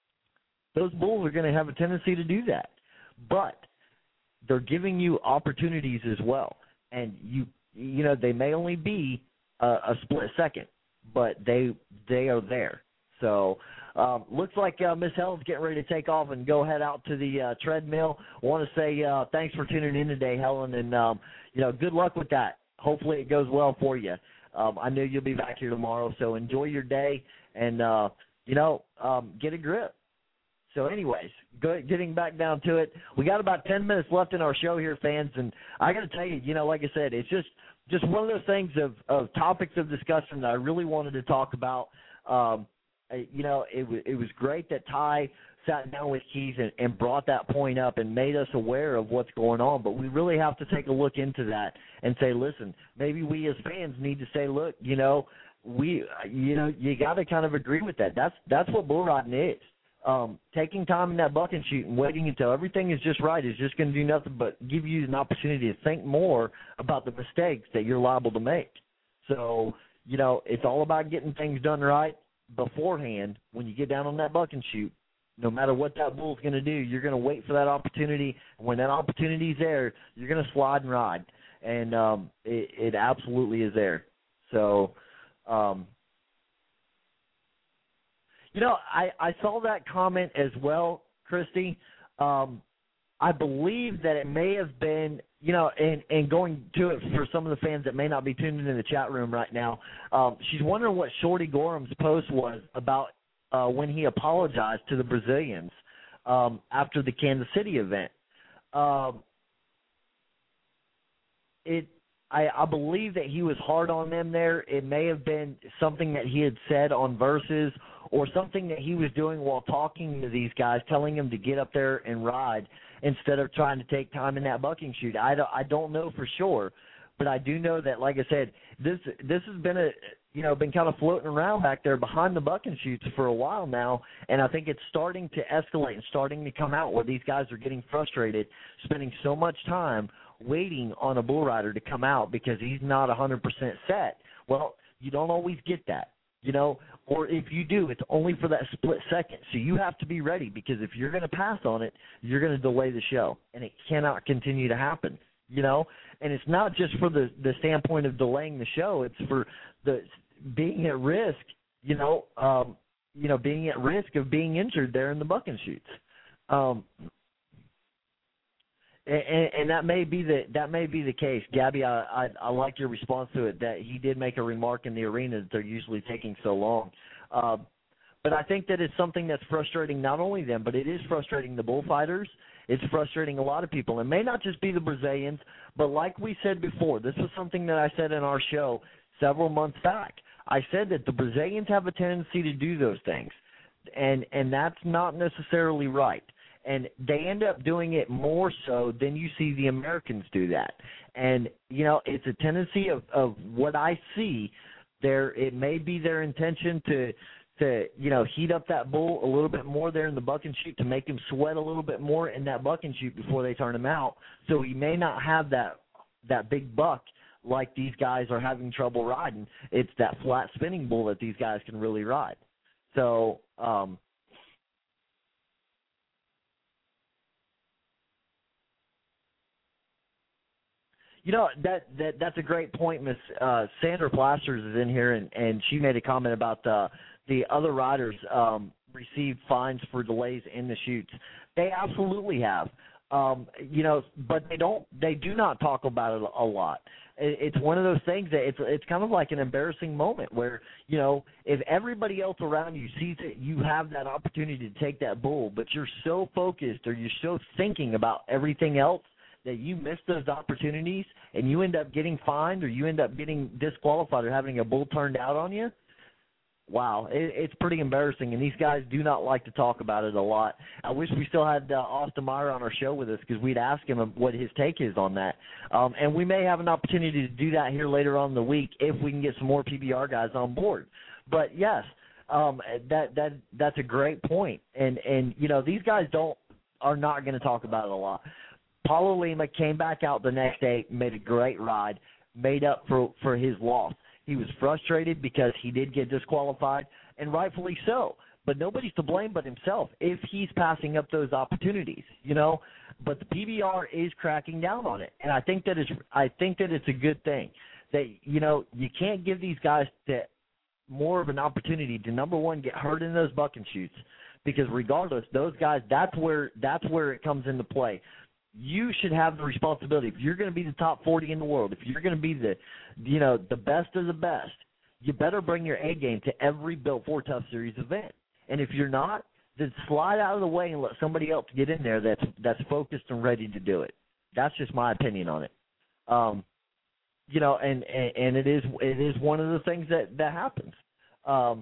those bulls are going to have a tendency to do that. But they're giving you opportunities as well. And, you you know, they may only be a, a split second, but they they are there. So um, looks like uh, Miss Helen's getting ready to take off and go head out to the uh, treadmill. I want to say uh, thanks for tuning in today, Helen, and um, you know, good luck with that. Hopefully it goes well for you. Um, I know you'll be back here tomorrow, so enjoy your day and uh, you know, um, get a grip. So, anyways, go, getting back down to it, we got about ten minutes left in our show here, fans, and I got to tell you, you know, like I said, it's just just one of those things of, of topics of discussion that I really wanted to talk about. Um, you know, it, w- it was great that Ty sat down with Keith and, and brought that point up and made us aware of what's going on. But we really have to take a look into that and say, listen, maybe we as fans need to say, look, you know, we, you know, you got to kind of agree with that. That's that's what bull riding is. Um, taking time in that buck and shoot and waiting until everything is just right is just going to do nothing but give you an opportunity to think more about the mistakes that you're liable to make. So, you know, it's all about getting things done right beforehand. When you get down on that buck and shoot, no matter what that bull's going to do, you're going to wait for that opportunity. And when that opportunity's there, you're going to slide and ride. And um, it, it absolutely is there. So, um, you know, I, I saw that comment as well, Christy. Um, I believe that it may have been, you know, and, and going to it for some of the fans that may not be tuned into the chat room right now, um, she's wondering what Shorty Gorham's post was about uh, when he apologized to the Brazilians um, after the Kansas City event. Um, it, I, I believe that he was hard on them there. It may have been something that he had said on Versus or something that he was doing while talking to these guys, telling them to get up there and ride instead of trying to take time in that bucking shoot. I don't, I don't know for sure, but I do know that, like I said, this this has been a you know been kind of floating around back there behind the bucking shoots for a while now, and I think it's starting to escalate and starting to come out where these guys are getting frustrated, spending so much time waiting on a bull rider to come out because he's not one hundred percent set. Well, you don't always get that, you know, or if you do, it's only for that split second. So you have to be ready because if you're going to pass on it, you're going to delay the show, and it cannot continue to happen, you know. And it's not just for the, the standpoint of delaying the show. It's for the being at risk, you know, um, you know, being at risk of being injured there in the bucking shoots. Um, And, and that may be the that may be the case, Gabby. I, I I like your response to it. That he did make a remark in the arena that they're usually taking so long, uh, but I think that it's something that's frustrating not only them, but it is frustrating the bullfighters. It's frustrating a lot of people. It may not just be the Brazilians, but like we said before, this was something that I said in our show several months back. I said that the Brazilians have a tendency to do those things, and and that's not necessarily right. And they end up doing it more so than you see the Americans do that. And, you know, it's a tendency of, of what I see there. It may be their intention to, to, you know, heat up that bull a little bit more there in the buck and shoot to make him sweat a little bit more in that buck and shoot before they turn him out. So he may not have that, that big buck like these guys are having trouble riding. It's that flat spinning bull that these guys can really ride. So, um, You know, that, that that's a great point. Miss uh, Sandra Plasters is in here, and, and she made a comment about uh, the other riders um, received fines for delays in the shoots. They absolutely have, um, you know, but they don't. They do not talk about it a lot. It, it's one of those things that it's it's kind of like an embarrassing moment where, you know, if everybody else around you sees that you have that opportunity to take that bull, but you're so focused or you're so thinking about everything else that you miss those opportunities and you end up getting fined or you end up getting disqualified or having a bull turned out on you, wow, it, it's pretty embarrassing. And these guys do not like to talk about it a lot. I wish we still had uh, Austin Meyer on our show with us because we'd ask him what his take is on that. Um, and we may have an opportunity to do that here later on in the week if we can get some more P B R guys on board. But, yes, um, that that that's a great point. And, and you know, these guys don't are not going to talk about it a lot. Paulo Lima came back out the next day, made a great ride, made up for, for his loss. He was frustrated because he did get disqualified, and rightfully so. But nobody's to blame but himself if he's passing up those opportunities, you know. But the P B R is cracking down on it, and I think that it's I think that it's a good thing that, you know, you can't give these guys that more of an opportunity to, number one, get hurt in those bucking shoots, because regardless, those guys, that's where that's where it comes into play. You should have the responsibility. If you're going to be the top forty in the world, if you're going to be the, you know, the best of the best, you better bring your A game to every Built Ford Tough Series event. And if you're not, then slide out of the way and let somebody else get in there that's that's focused and ready to do it. That's just my opinion on it. Um, you know, and, and, and it is it is one of the things that, that happens. Um,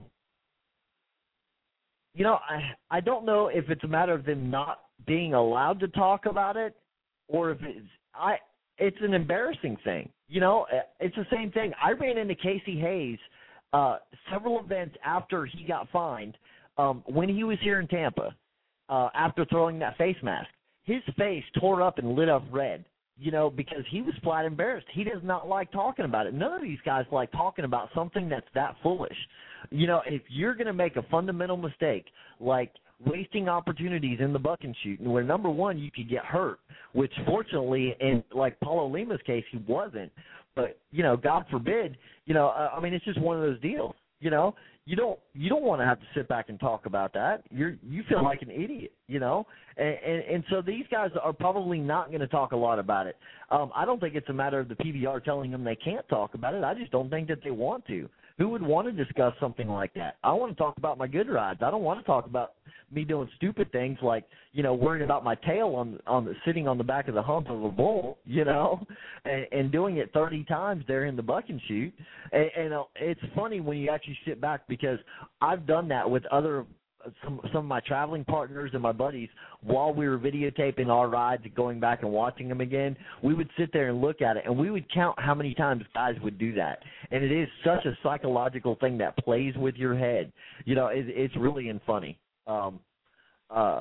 you know, I I don't know if it's a matter of them not being allowed to talk about it, or if it's I it's an embarrassing thing. You know, it's the same thing. I ran into Casey Hayes uh, several events after he got fined um, when he was here in Tampa uh, after throwing that face mask. His face tore up and lit up red, you know, because he was flat embarrassed. He does not like talking about it. None of these guys like talking about something that's that foolish. You know, if you're going to make a fundamental mistake, like wasting opportunities in the buck and shoot, and where, number one, you could get hurt, which fortunately, in like Paulo Lima's case, he wasn't. But, you know, God forbid, you know, uh, I mean, it's just one of those deals, you know. You don't you don't want to have to sit back and talk about that. You're you feel like an idiot, you know, and and, and so these guys are probably not going to talk a lot about it. Um, I don't think it's a matter of the P B R telling them they can't talk about it. I just don't think that they want to. Who would want to discuss something like that? I want to talk about my good rides. I don't want to talk about me doing stupid things like, you know, worrying about my tail on on the, sitting on the back of the hump of a bull, you know, and, and doing it thirty times there in the buck and shoot. And, and uh, it's funny when you actually sit back, because I've done that with other some some of my traveling partners and my buddies while we were videotaping our rides and going back and watching them again. We would sit there and look at it, and we would count how many times guys would do that. And it is such a psychological thing that plays with your head. You know, it, it's really and funny. Um, uh,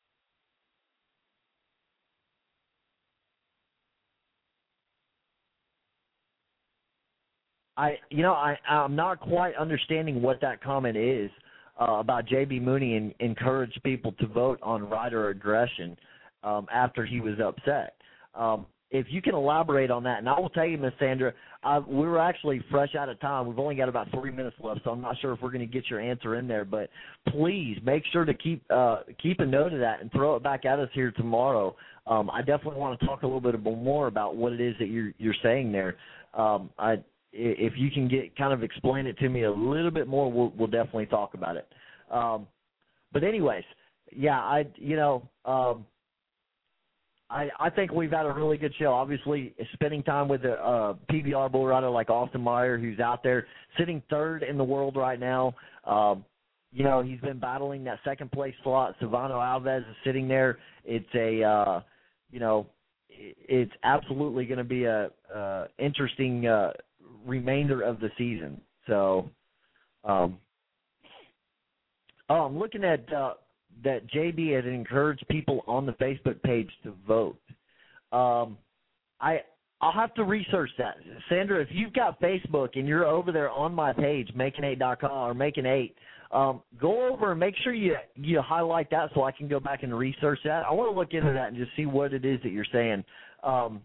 I, you know, I, I'm not quite understanding what that comment is uh, about J B Mooney and encourage people to vote on rider aggression um, after he was upset. Um, if you can elaborate on that, and I will tell you, Miss Sandra, I, we were actually fresh out of time. We've only got about three minutes left, so I'm not sure if we're going to get your answer in there. But please make sure to keep uh, keep a note of that and throw it back at us here tomorrow. Um, I definitely want to talk a little bit more about what it is that you're you're saying there. Um, I, if you can get kind of explain it to me a little bit more, we'll, we'll definitely talk about it. Um, but anyways, yeah, I you know. Um, I, I think we've had a really good show. Obviously, spending time with a uh, P B R bull rider like Austin Meyer, who's out there sitting third in the world right now. Um, you know, he's been battling that second place slot. Silvano Alves is sitting there. It's a, uh, you know, it's absolutely going to be a, a interesting uh, remainder of the season. So, um, oh, I'm looking at. Uh, that J B had encouraged people on the Facebook page to vote. Um, I, I'll have to research that. Sandra, if you've got Facebook and you're over there on my page, making eight dot com or Making eight, um, go over and make sure you, you highlight that so I can go back and research that. I want to look into that and just see what it is that you're saying. Um,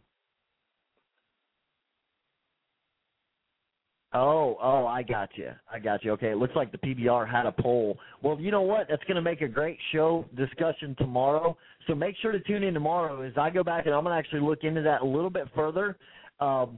Oh, oh, I got you. I got you. Okay, it looks like the P B R had a poll. Well, you know what? That's going to make a great show discussion tomorrow. So make sure to tune in tomorrow as I go back and I'm going to actually look into that a little bit further. Um,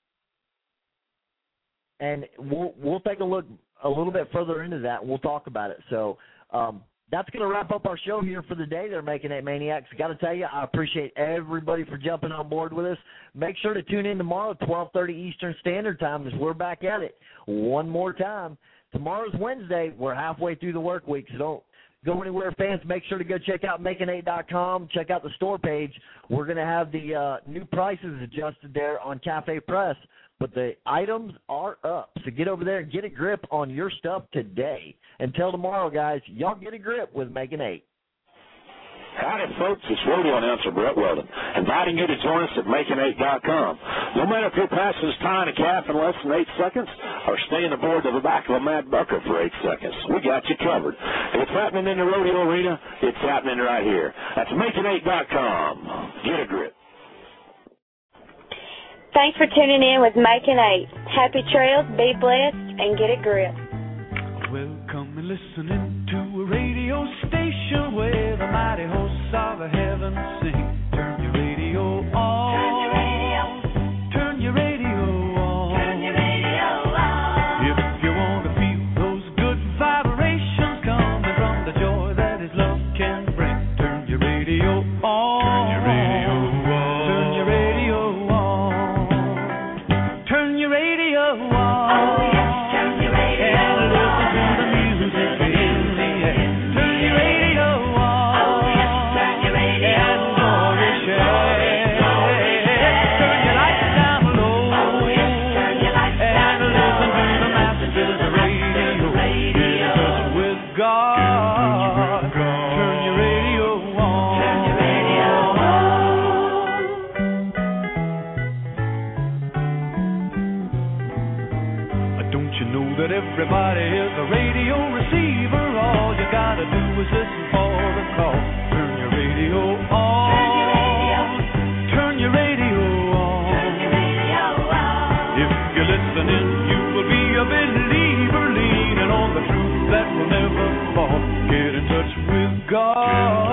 and we'll we'll take a look a little bit further into that, and we'll talk about it. So um, that's going to wrap up our show here for the day. They're Making Eight Maniacs. Got to tell you, I appreciate everybody for jumping on board with us. Make sure to tune in tomorrow, twelve thirty Eastern Standard Time, as we're back at it one more time. Tomorrow's Wednesday. We're halfway through the work week, so don't go anywhere, fans. Make sure to go check out making eight dot com. Check out the store page. We're going to have the uh, new prices adjusted there on Cafe Press, but the items are up. So get over there and get a grip on your stuff today. Until tomorrow, guys, y'all get a grip with Making eight. Howdy, folks. It's rodeo announcer Brett Weldon, inviting you to join us at making eight dot com. No matter if your passes tying a calf in less than eight seconds or staying aboard the back of a mad bucker for eight seconds, we got you covered. If it's happening in the rodeo arena, it's happening right here. That's making eight dot com. Get a grip. Thanks for tuning in with Making eight. Happy trails, be blessed, and get a grip. Welcome and listening to a radio station where the mighty hosts of the heavens sing. Turn your radio on. Turn your radio. Turn your radio on. Turn your radio on. If you want to feel those good vibrations coming from the joy that His love can bring, turn your radio on. Turn your radio on. Turn your radio on. Get in touch with God.